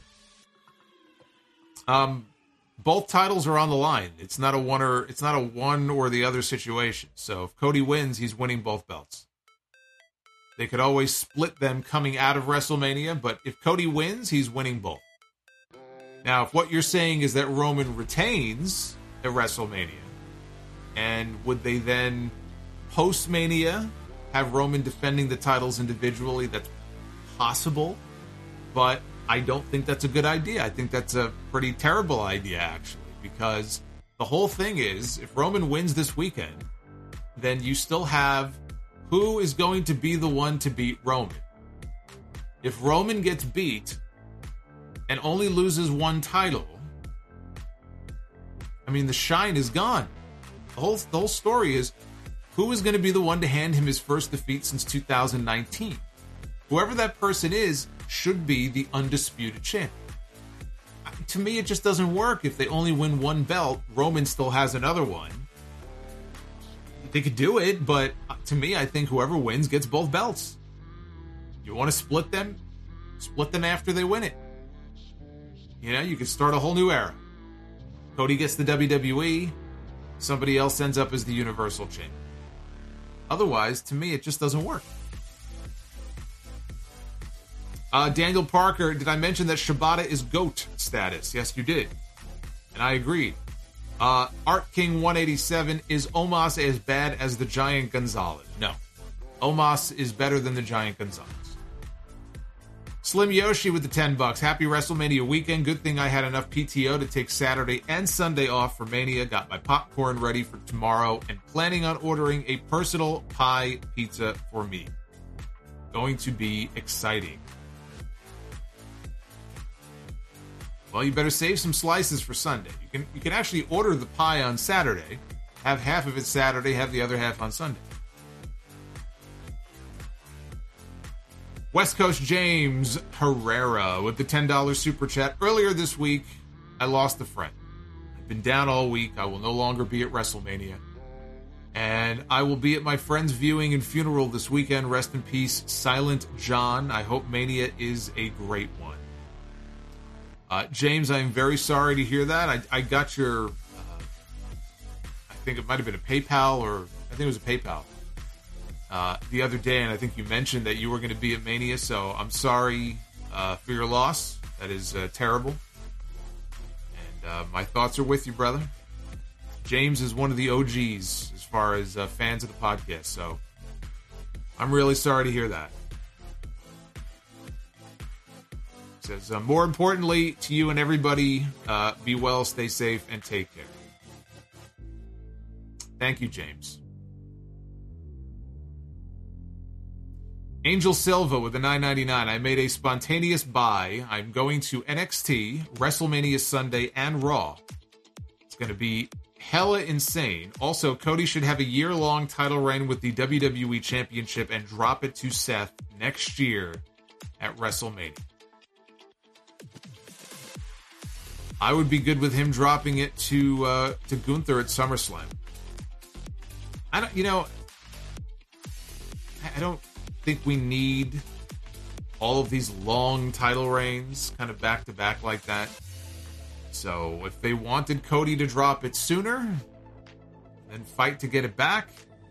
Um, both titles are on the line. It's not a one or it's not a one or the other situation. So if Cody wins, he's winning both belts. They could always split them coming out of WrestleMania, but if Cody wins, he's winning both. Now, if what you're saying is that Roman retains at WrestleMania, and would they then post-Mania have Roman defending the titles individually? That's possible. But I don't think that's a good idea. I think that's a pretty terrible idea, actually, because the whole thing is, if Roman wins this weekend, then you still have who is going to be the one to beat Roman? If Roman gets beat and only loses one title, I mean, the shine is gone. The whole, the whole story is, who is going to be the one to hand him his first defeat since two thousand nineteen? Whoever that person is should be the undisputed champion. To me, it just doesn't work. If they only win one belt, Roman still has another one. They could do it, but to me, I think whoever wins gets both belts. You want to split them? Split them after they win it. You know, you could start a whole new era. Cody gets the W W E. Somebody else ends up as the Universal Champion. Otherwise, to me, it just doesn't work. Uh, Daniel Parker, did I mention that Shibata is GOAT status? Yes, you did. And I agreed. Uh, Art King one eighty-seven, is Omos as bad as the Giant Gonzalez? No. Omos is better than the Giant Gonzalez. Slim Yoshi with the ten bucks. Happy WrestleMania weekend. Good thing I had enough P T O to take Saturday and Sunday off for Mania. Got my popcorn ready for tomorrow and planning on ordering a personal pie pizza for me. Going to be exciting. Well, you better save some slices for Sunday. You can you can actually order the pie on Saturday, have half of it Saturday, have the other half on Sunday. West Coast James Herrera with the ten dollars super chat. Earlier this week, I lost a friend. I've been down all week. I will no longer be at WrestleMania. And I will be at my friend's viewing and funeral this weekend. Rest in peace, Silent John. I hope Mania is a great one. Uh, James, I am very sorry to hear that. I, I got your, uh, I think it might have been a PayPal, or I think it was a PayPal, uh, the other day, and I think you mentioned that you were going to be at Mania, so I'm sorry uh, for your loss. That is uh, terrible. And uh, my thoughts are with you, brother. James is one of the O Gs as far as uh, fans of the podcast, so I'm really sorry to hear that. Says, uh, more importantly to you and everybody, uh, be well, stay safe, and take care. Thank you, James. Angel Silva with the nine ninety-nine. I made a spontaneous buy. I'm going to N X T, WrestleMania Sunday, and Raw. It's going to be hella insane. Also, Cody should have a year-long title reign with the W W E Championship and drop it to Seth next year at WrestleMania. I would be good with him dropping it to uh, to Gunther at SummerSlam. I don't, you know, I don't think we need all of these long title reigns, kind of back to back like that. So if they wanted Cody to drop it sooner, then fight to get it back,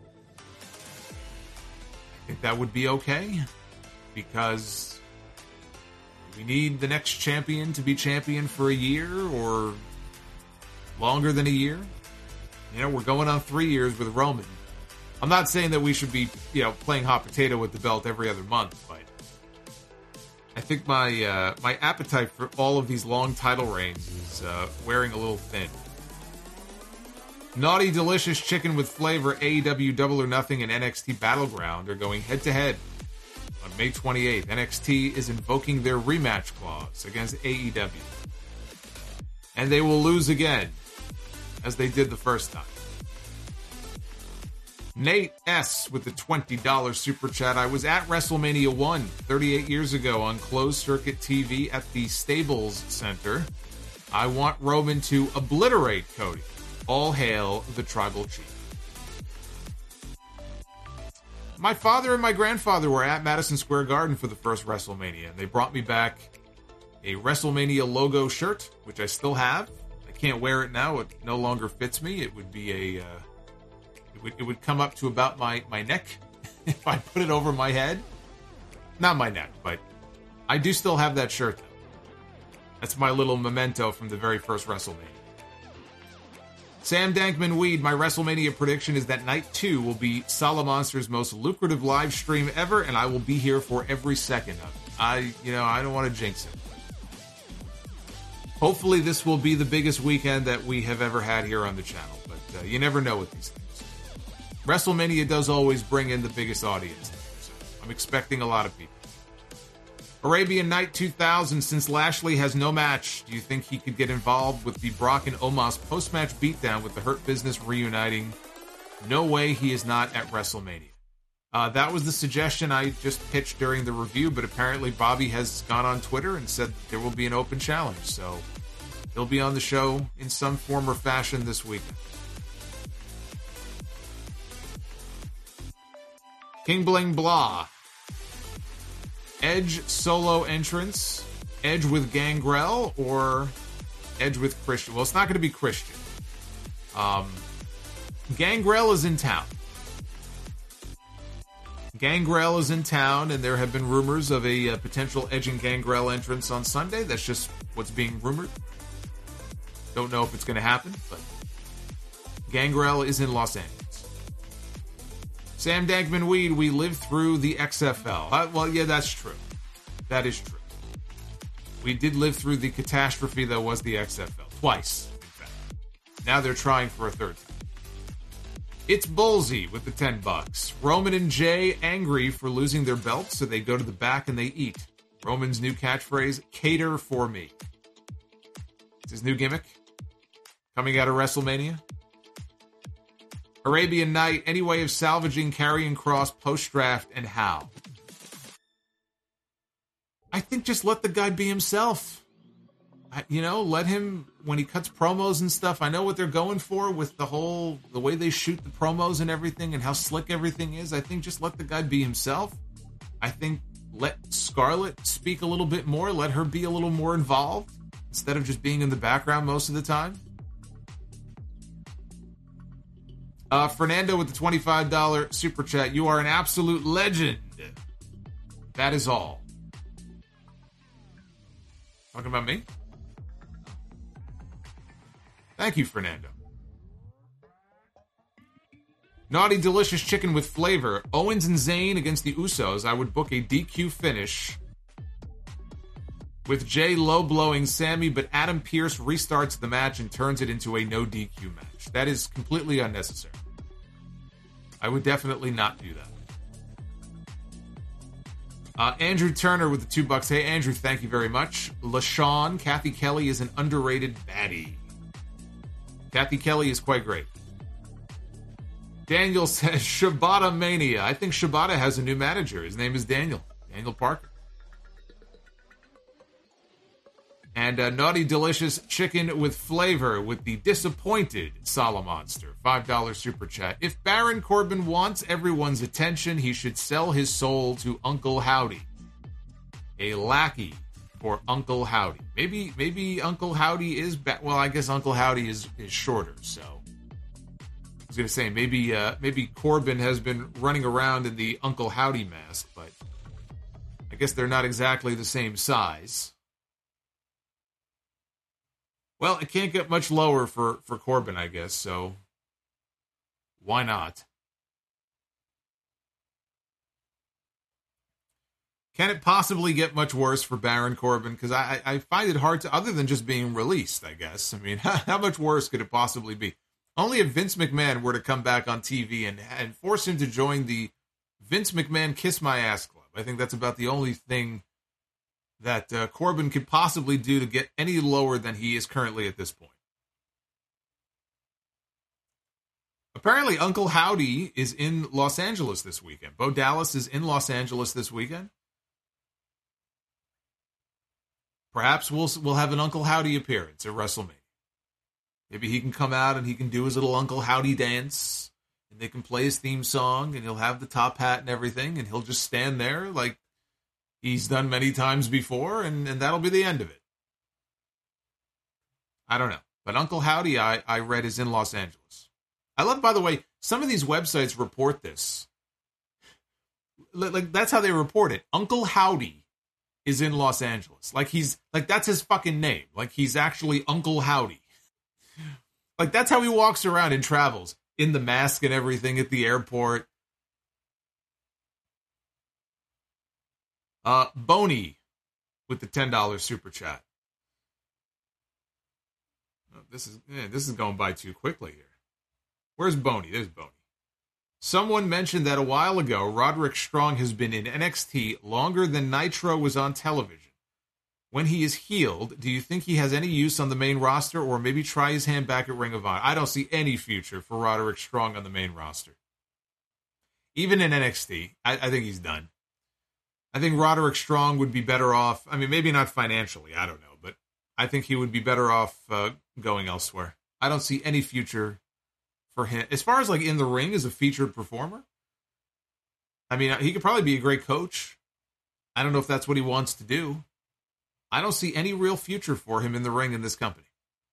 I think that would be okay, because we need the next champion to be champion for a year or longer than a year. You know, we're going on three years with Roman. I'm not saying that we should be, you know, playing hot potato with the belt every other month, but I think my uh, my appetite for all of these long title reigns is uh, wearing a little thin. Naughty Delicious Chicken with Flavor, A E W Double or Nothing, and N X T Battleground are going head-to-head. On May twenty-eighth, N X T is invoking their rematch clause against A E W. And they will lose again, as they did the first time. Nate S. with the twenty dollars super chat. I was at WrestleMania one thirty-eight years ago on closed circuit T V at the Stables Center. I want Roman to obliterate Cody. All hail the Tribal Chief. My father and my grandfather were at Madison Square Garden for the first WrestleMania, and they brought me back a WrestleMania logo shirt, which I still have. I can't wear it now. It no longer fits me. It would be a... Uh, it, would, it would come up to about my, my neck if I put it over my head. Not my neck, but I do still have that shirt, though. That's my little memento from the very first WrestleMania. Sam Dankman Weed, my WrestleMania prediction is that Night two will be Solomonster's most lucrative live stream ever, and I will be here for every second of it. I, you know, I don't want to jinx it. Hopefully this will be the biggest weekend that we have ever had here on the channel, but uh, you never know with these things. WrestleMania does always bring in the biggest audience. So I'm expecting a lot of people. Arabian Night two thousand, since Lashley has no match, do you think he could get involved with the Brock and Omos post-match beatdown with the Hurt Business reuniting? No way he is not at WrestleMania. Uh, that was the suggestion I just pitched during the review, but apparently Bobby has gone on Twitter and said there will be an open challenge, so he'll be on the show in some form or fashion this weekend. King Bling Blah. Edge solo entrance, Edge with Gangrel, or Edge with Christian? Well, it's not going to be Christian. Um, Gangrel is in town. Gangrel is in town, and there have been rumors of a uh, potential Edge and Gangrel entrance on Sunday. That's just what's being rumored. Don't know if it's going to happen, but Gangrel is in Los Angeles. Sam Dankman-Weed, we lived through the X F L. Uh, well, yeah, that's true. That is true. We did live through the catastrophe that was the X F L. Twice, in fact. Now they're trying for a third time. It's Bullsy with the ten bucks. Roman and Jay angry for losing their belts, so they go to the back and they eat. Roman's new catchphrase, cater for me. It's his new gimmick. Coming out of WrestleMania. Arabian Night, any way of salvaging Karrion Kross post-draft and how? I think just let the guy be himself. I, you know, let him, when he cuts promos and stuff, I know what they're going for with the whole, the way they shoot the promos and everything and how slick everything is. I think just let the guy be himself. I think let Scarlett speak a little bit more, let her be a little more involved instead of just being in the background most of the time. Uh, Fernando with the twenty-five dollars super chat. You are an absolute legend. That is all. Talking about me? Thank you, Fernando. Naughty Delicious Chicken with Flavor. Owens and Zayn against the Usos. I would book a D Q finish with Jay low-blowing Sammy, but Adam Pearce restarts the match and turns it into a no D Q match. That is completely unnecessary. I would definitely not do that. Uh, Andrew Turner with the two bucks. Hey, Andrew, thank you very much. LaShawn, Kathy Kelly is an underrated baddie. Kathy Kelly is quite great. Daniel says, Shibata Mania. I think Shibata has a new manager. His name is Daniel. Daniel Parker. And uh, Naughty Delicious Chicken with Flavor with the disappointed Solomonster. five dollars super chat. If Baron Corbin wants everyone's attention, he should sell his soul to Uncle Howdy. A lackey for Uncle Howdy. Maybe maybe Uncle Howdy is... Ba- well, I guess Uncle Howdy is, is shorter, so... I was going to say, maybe uh, maybe Corbin has been running around in the Uncle Howdy mask, but I guess they're not exactly the same size. Well, it can't get much lower for, for Corbin, I guess, so why not? Can it possibly get much worse for Baron Corbin? Because I, I find it hard to, other than just being released, I guess. I mean, how much worse could it possibly be? Only if Vince McMahon were to come back on T V and, and force him to join the Vince McMahon Kiss My Ass Club. I think that's about the only thing that uh, Corbin could possibly do to get any lower than he is currently at this point. Apparently, Uncle Howdy is in Los Angeles this weekend. Bo Dallas is in Los Angeles this weekend. Perhaps we'll we'll have an Uncle Howdy appearance at WrestleMania. Maybe he can come out and he can do his little Uncle Howdy dance, and they can play his theme song, and he'll have the top hat and everything, and he'll just stand there like he's done many times before, and, and that'll be the end of it. I don't know. But Uncle Howdy, I, I read, is in Los Angeles. I love, by the way, some of these websites report this. Like, that's how they report it. Uncle Howdy is in Los Angeles. Like, he's, like, that's his fucking name. Like, he's actually Uncle Howdy. Like, that's how he walks around and travels, in the mask and everything at the airport. Uh, Boney with the ten dollars super chat. Oh, this is yeah, this is going by too quickly here. Where's Boney? There's Boney. Someone mentioned that a while ago, Roderick Strong has been in N X T longer than Nitro was on television. When he is healed, do you think he has any use on the main roster, or maybe try his hand back at Ring of Honor? I don't see any future for Roderick Strong on the main roster. Even in N X T, I, I think he's done. I think Roderick Strong would be better off, I mean, maybe not financially, I don't know, but I think he would be better off uh, going elsewhere. I don't see any future for him. As far as like in the ring as a featured performer, I mean, he could probably be a great coach. I don't know if that's what he wants to do. I don't see any real future for him in the ring in this company.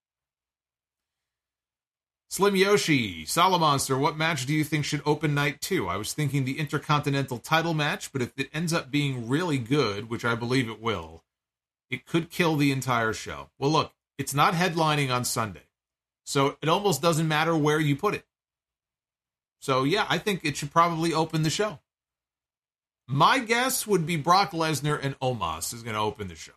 Slim Yoshi, Solomonster, what match do you think should open night two? I was thinking the Intercontinental title match, but if it ends up being really good, which I believe it will, it could kill the entire show. Well, look, it's not headlining on Sunday, so it almost doesn't matter where you put it. So, yeah, I think it should probably open the show. My guess would be Brock Lesnar and Omos is going to open the show.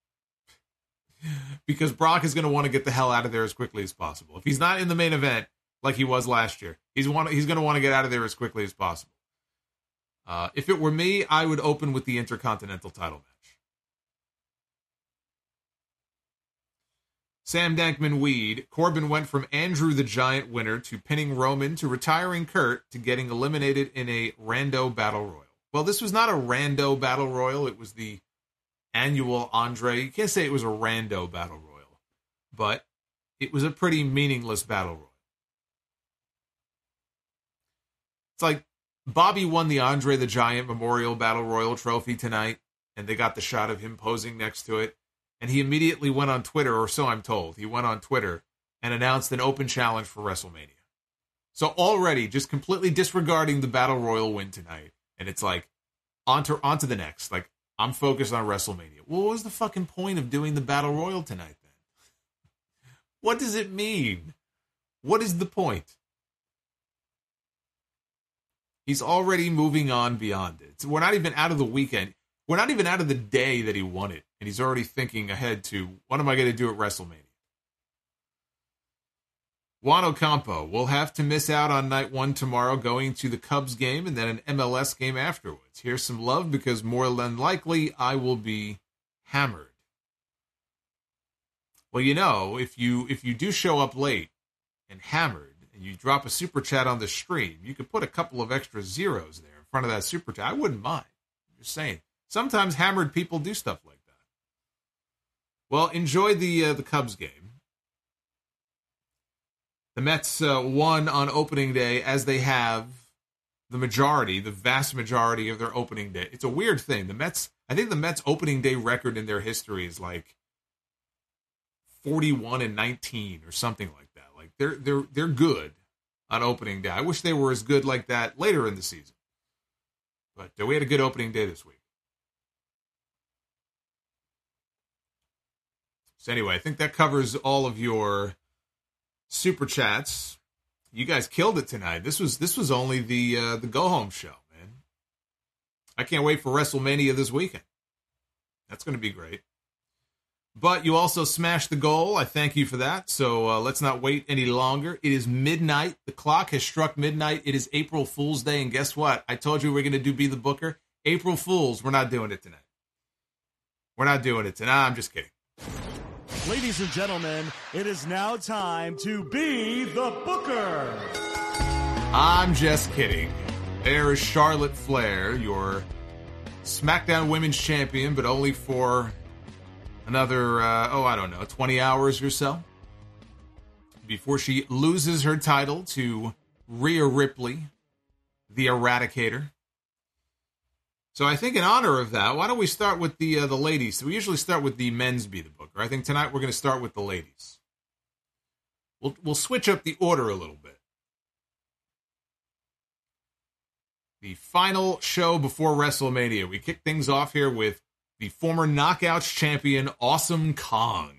Because Brock is going to want to get the hell out of there as quickly as possible. If he's not in the main event like he was last year, he's want he's going to want to get out of there as quickly as possible. Uh, if it were me, I would open with the Intercontinental title match. Sam Dankman-Weed, Corbin went from Andrew the Giant winner to pinning Roman to retiring Kurt to getting eliminated in a rando battle royal. Well, this was not a rando battle royal. It was the annual Andre. You can't say it was a rando battle royal, but it was a pretty meaningless battle royal. It's like Bobby won the Andre the Giant Memorial Battle Royal trophy tonight, and they got the shot of him posing next to it, and he immediately went on Twitter, or so I'm told, he went on Twitter and announced an open challenge for WrestleMania. So already, just completely disregarding the Battle Royal win tonight, and it's like, on to, on to the next, like, I'm focused on WrestleMania. Well, what was the fucking point of doing the Battle Royal tonight, then? What does it mean? What is the point? He's already moving on beyond it. So we're not even out of the weekend. We're not even out of the day that he won it. And he's already thinking ahead to, what am I going to do at WrestleMania? Juan Ocampo will have to miss out on night one tomorrow going to the Cubs game and then an M L S game afterwards. Here's some love because more than likely I will be hammered. Well, you know, if you if you do show up late and hammered and you drop a super chat on the stream, you could put a couple of extra zeros there in front of that super chat. I wouldn't mind. I'm just saying. Sometimes hammered people do stuff like that. Well, enjoy the uh, the Cubs game. The Mets uh, won on opening day, as they have the majority, the vast majority of their opening day. It's a weird thing. The Mets, I think the Mets opening day record in their history is like forty-one and nineteen or something like that. Like they're they're they're good on opening day. I wish they were as good like that later in the season. But uh, we had a good opening day this week. So anyway, I think that covers all of your super chats. You guys killed it tonight. This was this was only the uh, the go home show, man. I can't wait for WrestleMania this weekend. That's going to be great. But you also smashed the goal. I thank you for that. So uh, let's not wait any longer. It is midnight. The clock has struck midnight. It is April Fool's Day, and guess what? I told you we we're going to do Be the Booker. April Fools. We're not doing it tonight. We're not doing it tonight. I'm just kidding. Ladies and gentlemen, it is now time to Be the Booker. I'm just kidding. There is Charlotte Flair, your SmackDown Women's Champion, but only for another, uh, oh, I don't know, twenty hours or so before she loses her title to Rhea Ripley, the Eradicator. So I think in honor of that, why don't we start with the uh, the ladies? So we usually start with the men's Be the Booker. I think tonight we're going to start with the ladies. We'll we'll switch up the order a little bit. The final show before WrestleMania. We kick things off here with the former Knockouts champion, Awesome Kong.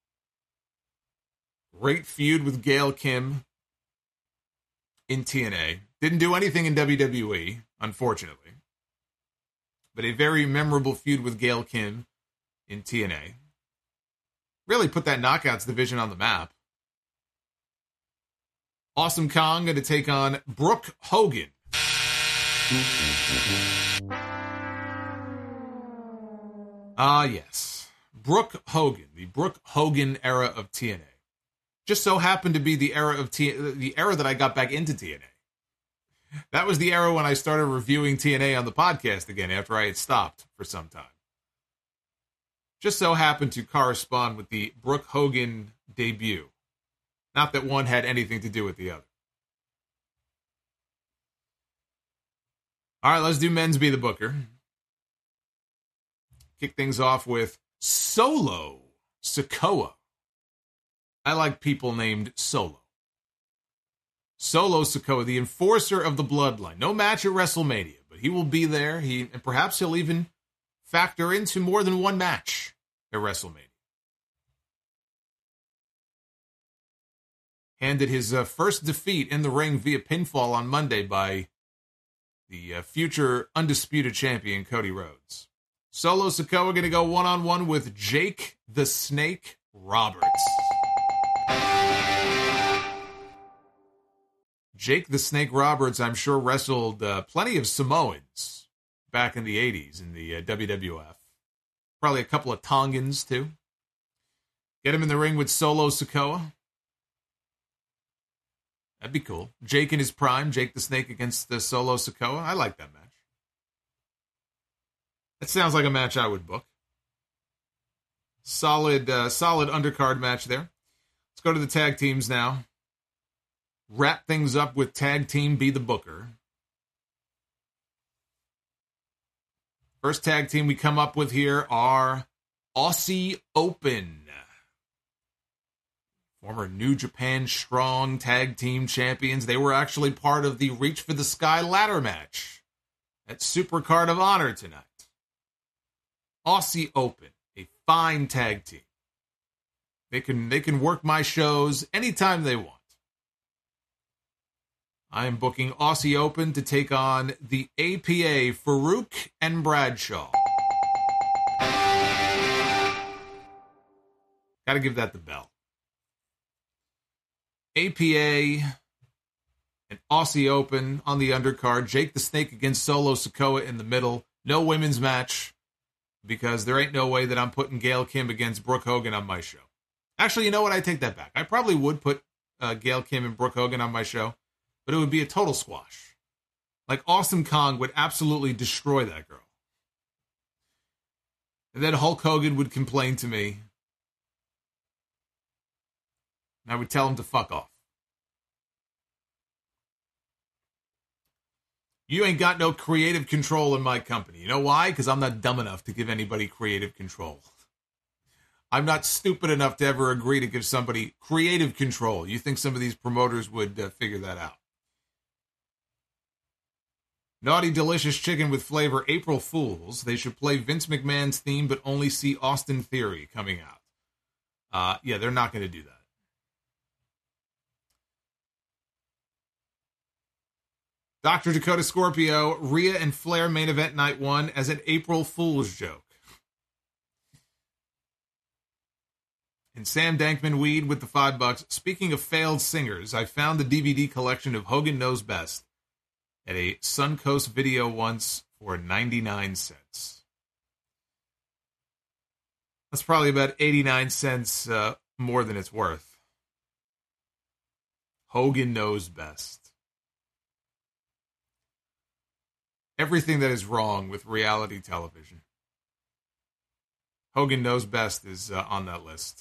Great feud with Gail Kim in T N A. Didn't do anything in W W E, unfortunately. But a very memorable feud with Gail Kim in T N A. Really put that Knockouts division on the map. Awesome Kong going to take on Brooke Hogan, Ah, yes. Brooke Hogan, the Brooke Hogan era of T N A. Just so happened to be the era of T- the era that I got back into T N A. That was the era when I started reviewing T N A on the podcast again after I had stopped for some time. Just so happened to correspond with the Brooke Hogan debut. Not that one had anything to do with the other. All right, let's do men's Be the Booker. Kick things off with Solo Sikoa. I like people named Solo. Solo Sikoa, the enforcer of the bloodline. No match at WrestleMania, but he will be there. He and perhaps he'll even factor into more than one match at WrestleMania. Handed his uh, first defeat in the ring via pinfall on Monday by the uh, future undisputed champion, Cody Rhodes. Solo Sikoa going to go one-on-one with Jake the Snake Roberts. Jake the Snake Roberts, I'm sure, wrestled uh, plenty of Samoans back in the eighties in the uh, W W F. Probably a couple of Tongans, too. Get him in the ring with Solo Sikoa. That'd be cool. Jake in his prime, Jake the Snake against the Solo Sikoa. I like that match. That sounds like a match I would book. Solid, uh, solid undercard match there. Let's go to the tag teams now. Wrap things up with Tag Team Be the Booker. First tag team we come up with here are Aussie Open. Former New Japan Strong Tag Team Champions. They were actually part of the Reach for the Sky ladder match at Supercard of Honor tonight. Aussie Open, a fine tag team. They can they can work my shows anytime they want. I am booking Aussie Open to take on the A P A, Farouk and Bradshaw. Gotta give that the bell. A P A and Aussie Open on the undercard. Jake the Snake against Solo Sikoa in the middle. No women's match because there ain't no way that I'm putting Gail Kim against Brooke Hogan on my show. Actually, you know what? I take that back. I probably would put uh, Gail Kim and Brooke Hogan on my show, but it would be a total squash. Like, Awesome Kong would absolutely destroy that girl. And then Hulk Hogan would complain to me. And I would tell him to fuck off. You ain't got no creative control in my company. You know why? Because I'm not dumb enough to give anybody creative control. I'm not stupid enough to ever agree to give somebody creative control. You think some of these promoters would uh, figure that out? Naughty Delicious Chicken with Flavor, April Fools. They should play Vince McMahon's theme, but only see Austin Theory coming out. Uh, yeah, they're not going to do that. Doctor Dakota Scorpio, Rhea and Flair main event night one as an April Fool's joke. And Sam Dankman-Weed with the five bucks. Speaking of failed singers, I found the D V D collection of Hogan Knows Best at a Suncoast video once for ninety-nine cents. That's probably about eighty-nine cents uh, more than it's worth. Hogan Knows Best. Everything that is wrong with reality television. Hogan Knows Best is uh, on that list.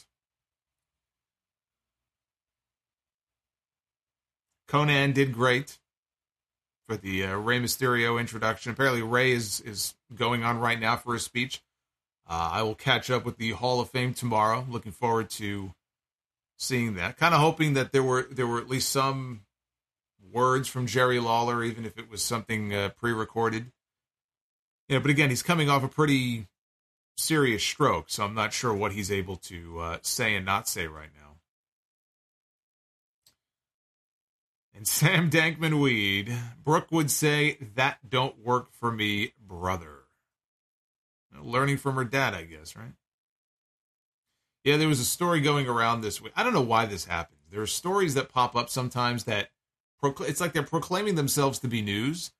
Conan did great for the uh, Rey Mysterio introduction. Apparently Rey is, is going on right now for a speech. Uh, I will catch up with the Hall of Fame tomorrow. Looking forward to seeing that. Kind of hoping that there were there were at least some words from Jerry Lawler, even if it was something uh, pre-recorded. You know, but again, he's coming off a pretty serious stroke, so I'm not sure what he's able to uh, say and not say right now. And Sam Dankman-Weed, Brooke would say, that don't work for me, brother. Learning from her dad, I guess, right? Yeah, there was a story going around this week. I don't know why this happens. There are stories that pop up sometimes that procl- it's like they're proclaiming themselves to be news,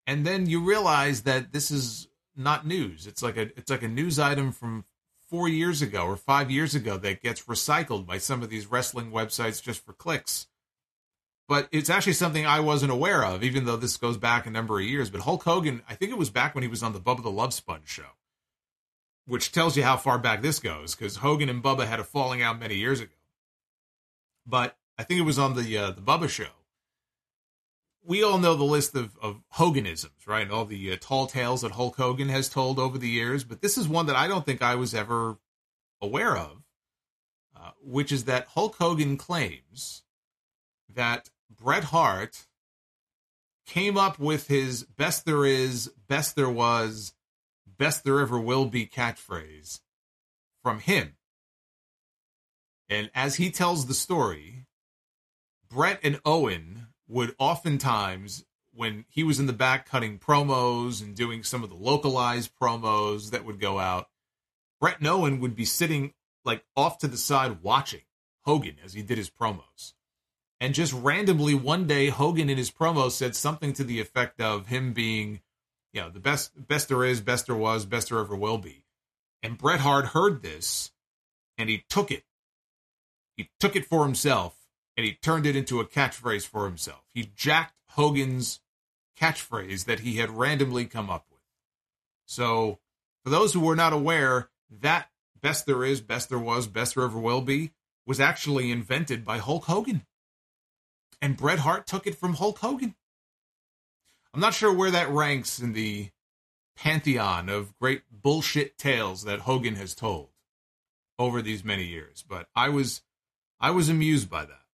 And then you realize that this is not news. It's like a it's like a news item from four years ago or five years ago that gets recycled by some of these wrestling websites just for clicks. But it's actually something I wasn't aware of, even though this goes back a number of years. But Hulk Hogan, I think it was back when he was on the Bubba the Love Sponge show, which tells you how far back this goes, because Hogan and Bubba had a falling out many years ago. But I think it was on the uh, the Bubba show. We all know the list of, of Hoganisms, right? All the uh, tall tales that Hulk Hogan has told over the years. But this is one that I don't think I was ever aware of, uh, which is that Hulk Hogan claims that Bret Hart came up with his best there is, best there was, best there ever will be catchphrase from him. And as he tells the story, Bret and Owen would oftentimes, when he was in the back cutting promos and doing some of the localized promos that would go out, Bret and Owen would be sitting like off to the side watching Hogan as he did his promos. And just randomly one day, Hogan in his promo said something to the effect of him being, you know, the best, best there is, best there was, best there ever will be. And Bret Hart heard this, and he took it. He took it for himself, and he turned it into a catchphrase for himself. He jacked Hogan's catchphrase that he had randomly come up with. So, for those who were not aware, that best there is, best there was, best there ever will be, was actually invented by Hulk Hogan. And Bret Hart took it from Hulk Hogan. I'm not sure where that ranks in the pantheon of great bullshit tales that Hogan has told over these many years, but I was I was amused by that.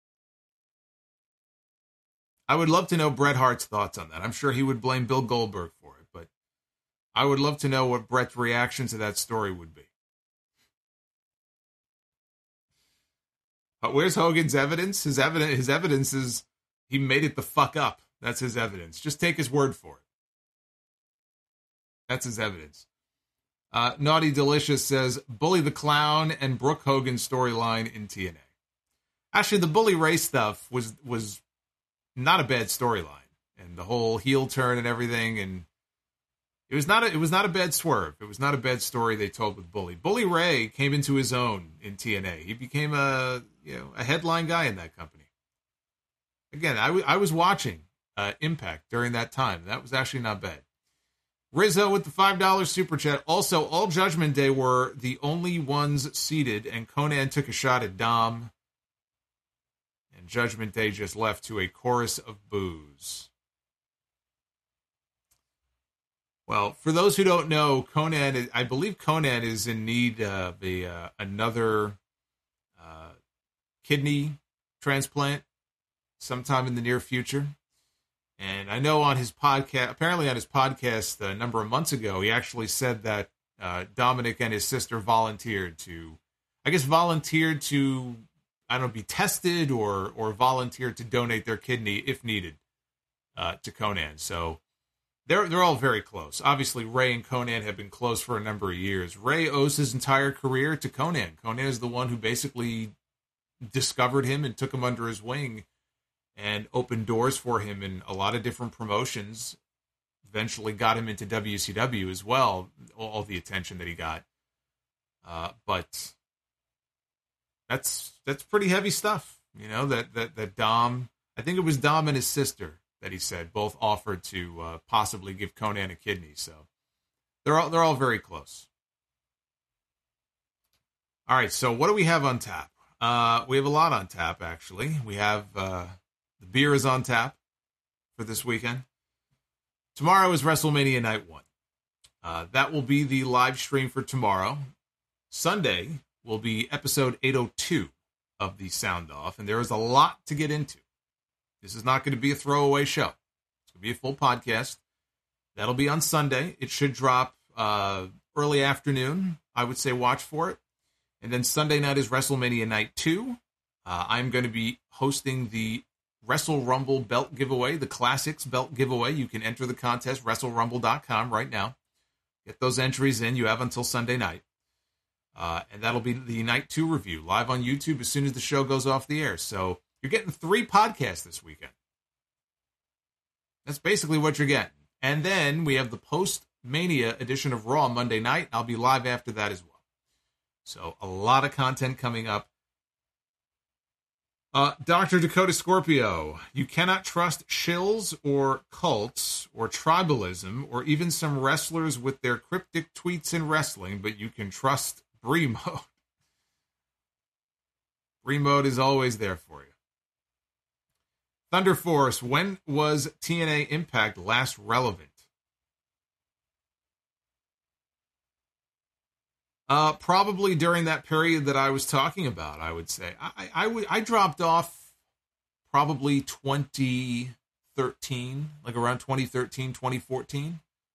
I would love to know Bret Hart's thoughts on that. I'm sure he would blame Bill Goldberg for it, but I would love to know what Bret's reaction to that story would be. But where's Hogan's evidence? His evidence, his evidence is he made it the fuck up. That's his evidence. Just take his word for it. That's his evidence. Uh, Naughty Delicious says, Bully the Clown and Brooke Hogan storyline in T N A. Actually, the Bully Ray stuff was was not a bad storyline. And the whole heel turn and everything. And it was not a, it was not a bad swerve. It was not a bad story they told with Bully. Bully Ray came into his own in T N A. He became a, you know, a headline guy in that company. Again, I, w- I was watching uh, Impact during that time. That was actually not bad. Rizzo with the five dollars super chat. Also, all Judgment Day were the only ones seated, and Konnan took a shot at Dom. And Judgment Day just left to a chorus of boos. Well, for those who don't know, Konnan, I believe Konnan is in need of a, uh, another uh, kidney transplant sometime in the near future. And I know on his podcast, apparently on his podcast a number of months ago, he actually said that uh, Dominic and his sister volunteered to, I guess volunteered to, I don't know, be tested or or volunteered to donate their kidney if needed uh, to Konnan. So they're they're all very close. Obviously, Ray and Konnan have been close for a number of years. Ray owes his entire career to Konnan. Konnan is the one who basically discovered him and took him under his wing and opened doors for him in a lot of different promotions. Eventually got him into W C W as well, all, all the attention that he got. Uh, but that's that's pretty heavy stuff, you know, that, that, that Dom, I think it was Dom and his sister that he said, both offered to uh, possibly give Konnan a kidney. So they're all, they're all very close. All right, so what do we have on tap? Uh, we have a lot on tap, actually. We have... Uh, The beer is on tap for this weekend. Tomorrow is WrestleMania Night one. Uh, that will be the live stream for tomorrow. Sunday will be episode eight oh two of the Sound Off, and there is a lot to get into. This is not going to be a throwaway show. It's going to be a full podcast. That'll be on Sunday. It should drop uh, early afternoon. I would say watch for it. And then Sunday night is WrestleMania Night two. Uh, I'm going to be hosting the Wrestle Rumble belt giveaway, the Classics belt giveaway. You can enter the contest, wrestle rumble dot com right now. Get those entries in. You have until Sunday night. Uh, and that'll be the Night two review, live on YouTube as soon as the show goes off the air. So you're getting three podcasts this weekend. That's basically what you're getting. And then we have the post-Mania edition of Raw Monday night. I'll be live after that as well. So a lot of content coming up. Uh, Doctor Dakota Scorpio, you cannot trust shills or cults or tribalism or even some wrestlers with their cryptic tweets in wrestling, but you can trust Brie Mode. Brie Mode is always there for you. Thunder Force, when was T N A Impact last relevant? Uh, probably during that period that I was talking about, I would say. I, I, would, I dropped off probably twenty thirteen, like around twenty thirteen, twenty fourteen.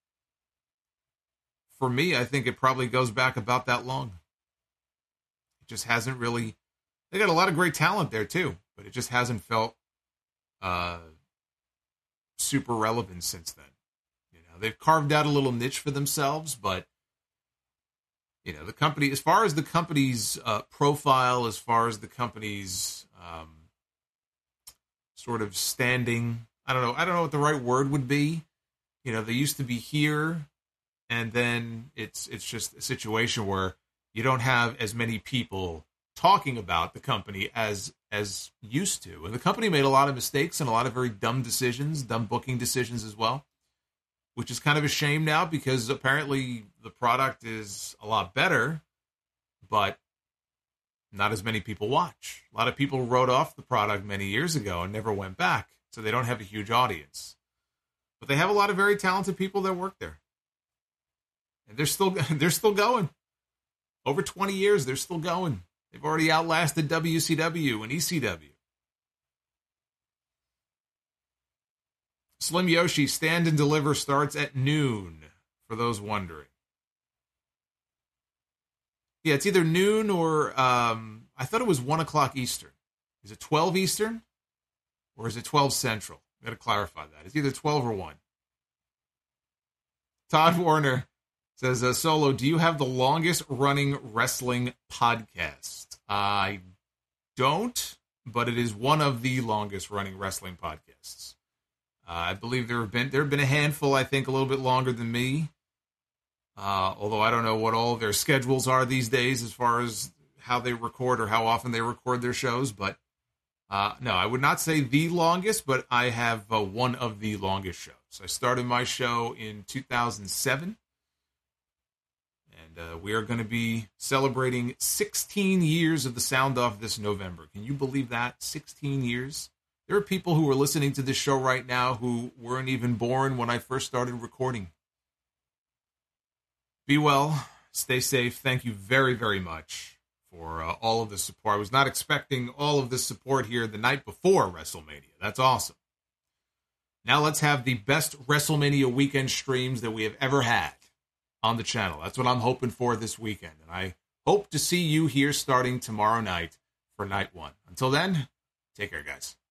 For me, I think it probably goes back about that long. It just hasn't really... They got a lot of great talent there, too, but it just hasn't felt uh, super relevant since then. You know, they've carved out a little niche for themselves, but you know, the company, as far as the company's uh, profile, as far as the company's um, sort of standing, I don't know, I don't know what the right word would be. You know, they used to be here, and then it's it's just a situation where you don't have as many people talking about the company as as used to. And the company made a lot of mistakes and a lot of very dumb decisions, dumb booking decisions as well, which is kind of a shame now because apparently the product is a lot better, but not as many people watch. A lot of people wrote off the product many years ago and never went back, so they don't have a huge audience. But they have a lot of very talented people that work there. And they're still they're still going. Over twenty years, they're still going. They've already outlasted W C W and E C W. Slim Yoshi, Stand and Deliver starts at noon, for those wondering. Yeah, it's either noon or, um, I thought it was one o'clock Eastern. Is it twelve Eastern? Or is it twelve Central? I've got to clarify that. It's either twelve or one. Todd Warner says, uh, Solo, do you have the longest running wrestling podcast? I don't, but it is one of the longest running wrestling podcasts. Uh, I believe there have been there have been a handful, I think, a little bit longer than me. Uh, although I don't know what all their schedules are these days as far as how they record or how often they record their shows. But uh, no, I would not say the longest, but I have uh, one of the longest shows. I started my show in two thousand seven. And uh, we are going to be celebrating sixteen years of the Sound Off this November. Can you believe that? sixteen years? There are people who are listening to this show right now who weren't even born when I first started recording. Be well. Stay safe. Thank you very, very much for uh, all of the support. I was not expecting all of this support here the night before WrestleMania. That's awesome. Now let's have the best WrestleMania weekend streams that we have ever had on the channel. That's what I'm hoping for this weekend. And I hope to see you here starting tomorrow night for night one. Until then, take care, guys.